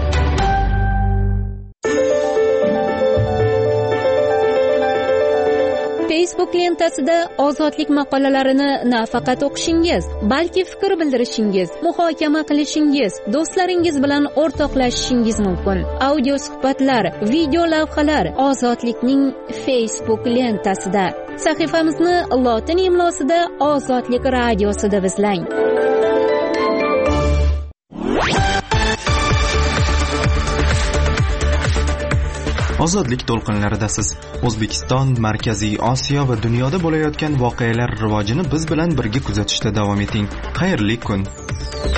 Speaker 7: Facebook lentasida ozodlik maqolalarini nafaqat o'qishingiz, balki fikr bildirishingiz, muhokama qilishingiz, do'stlaringiz bilan o'rtoqlashishingiz mumkin. Audio suhbatlar, video lavhalar Ozodlikning Facebook lentasida. Sahifamizni lotin imlosida Ozodlik radiosi deb izlang.
Speaker 1: Ozodlik to'lqinlaridasiz. O'zbekiston, Markaziy Osiyo va dunyoda bo'layotgan voqealar rivojini biz bilan birga kuzatishda davom eting. Xayrli kun.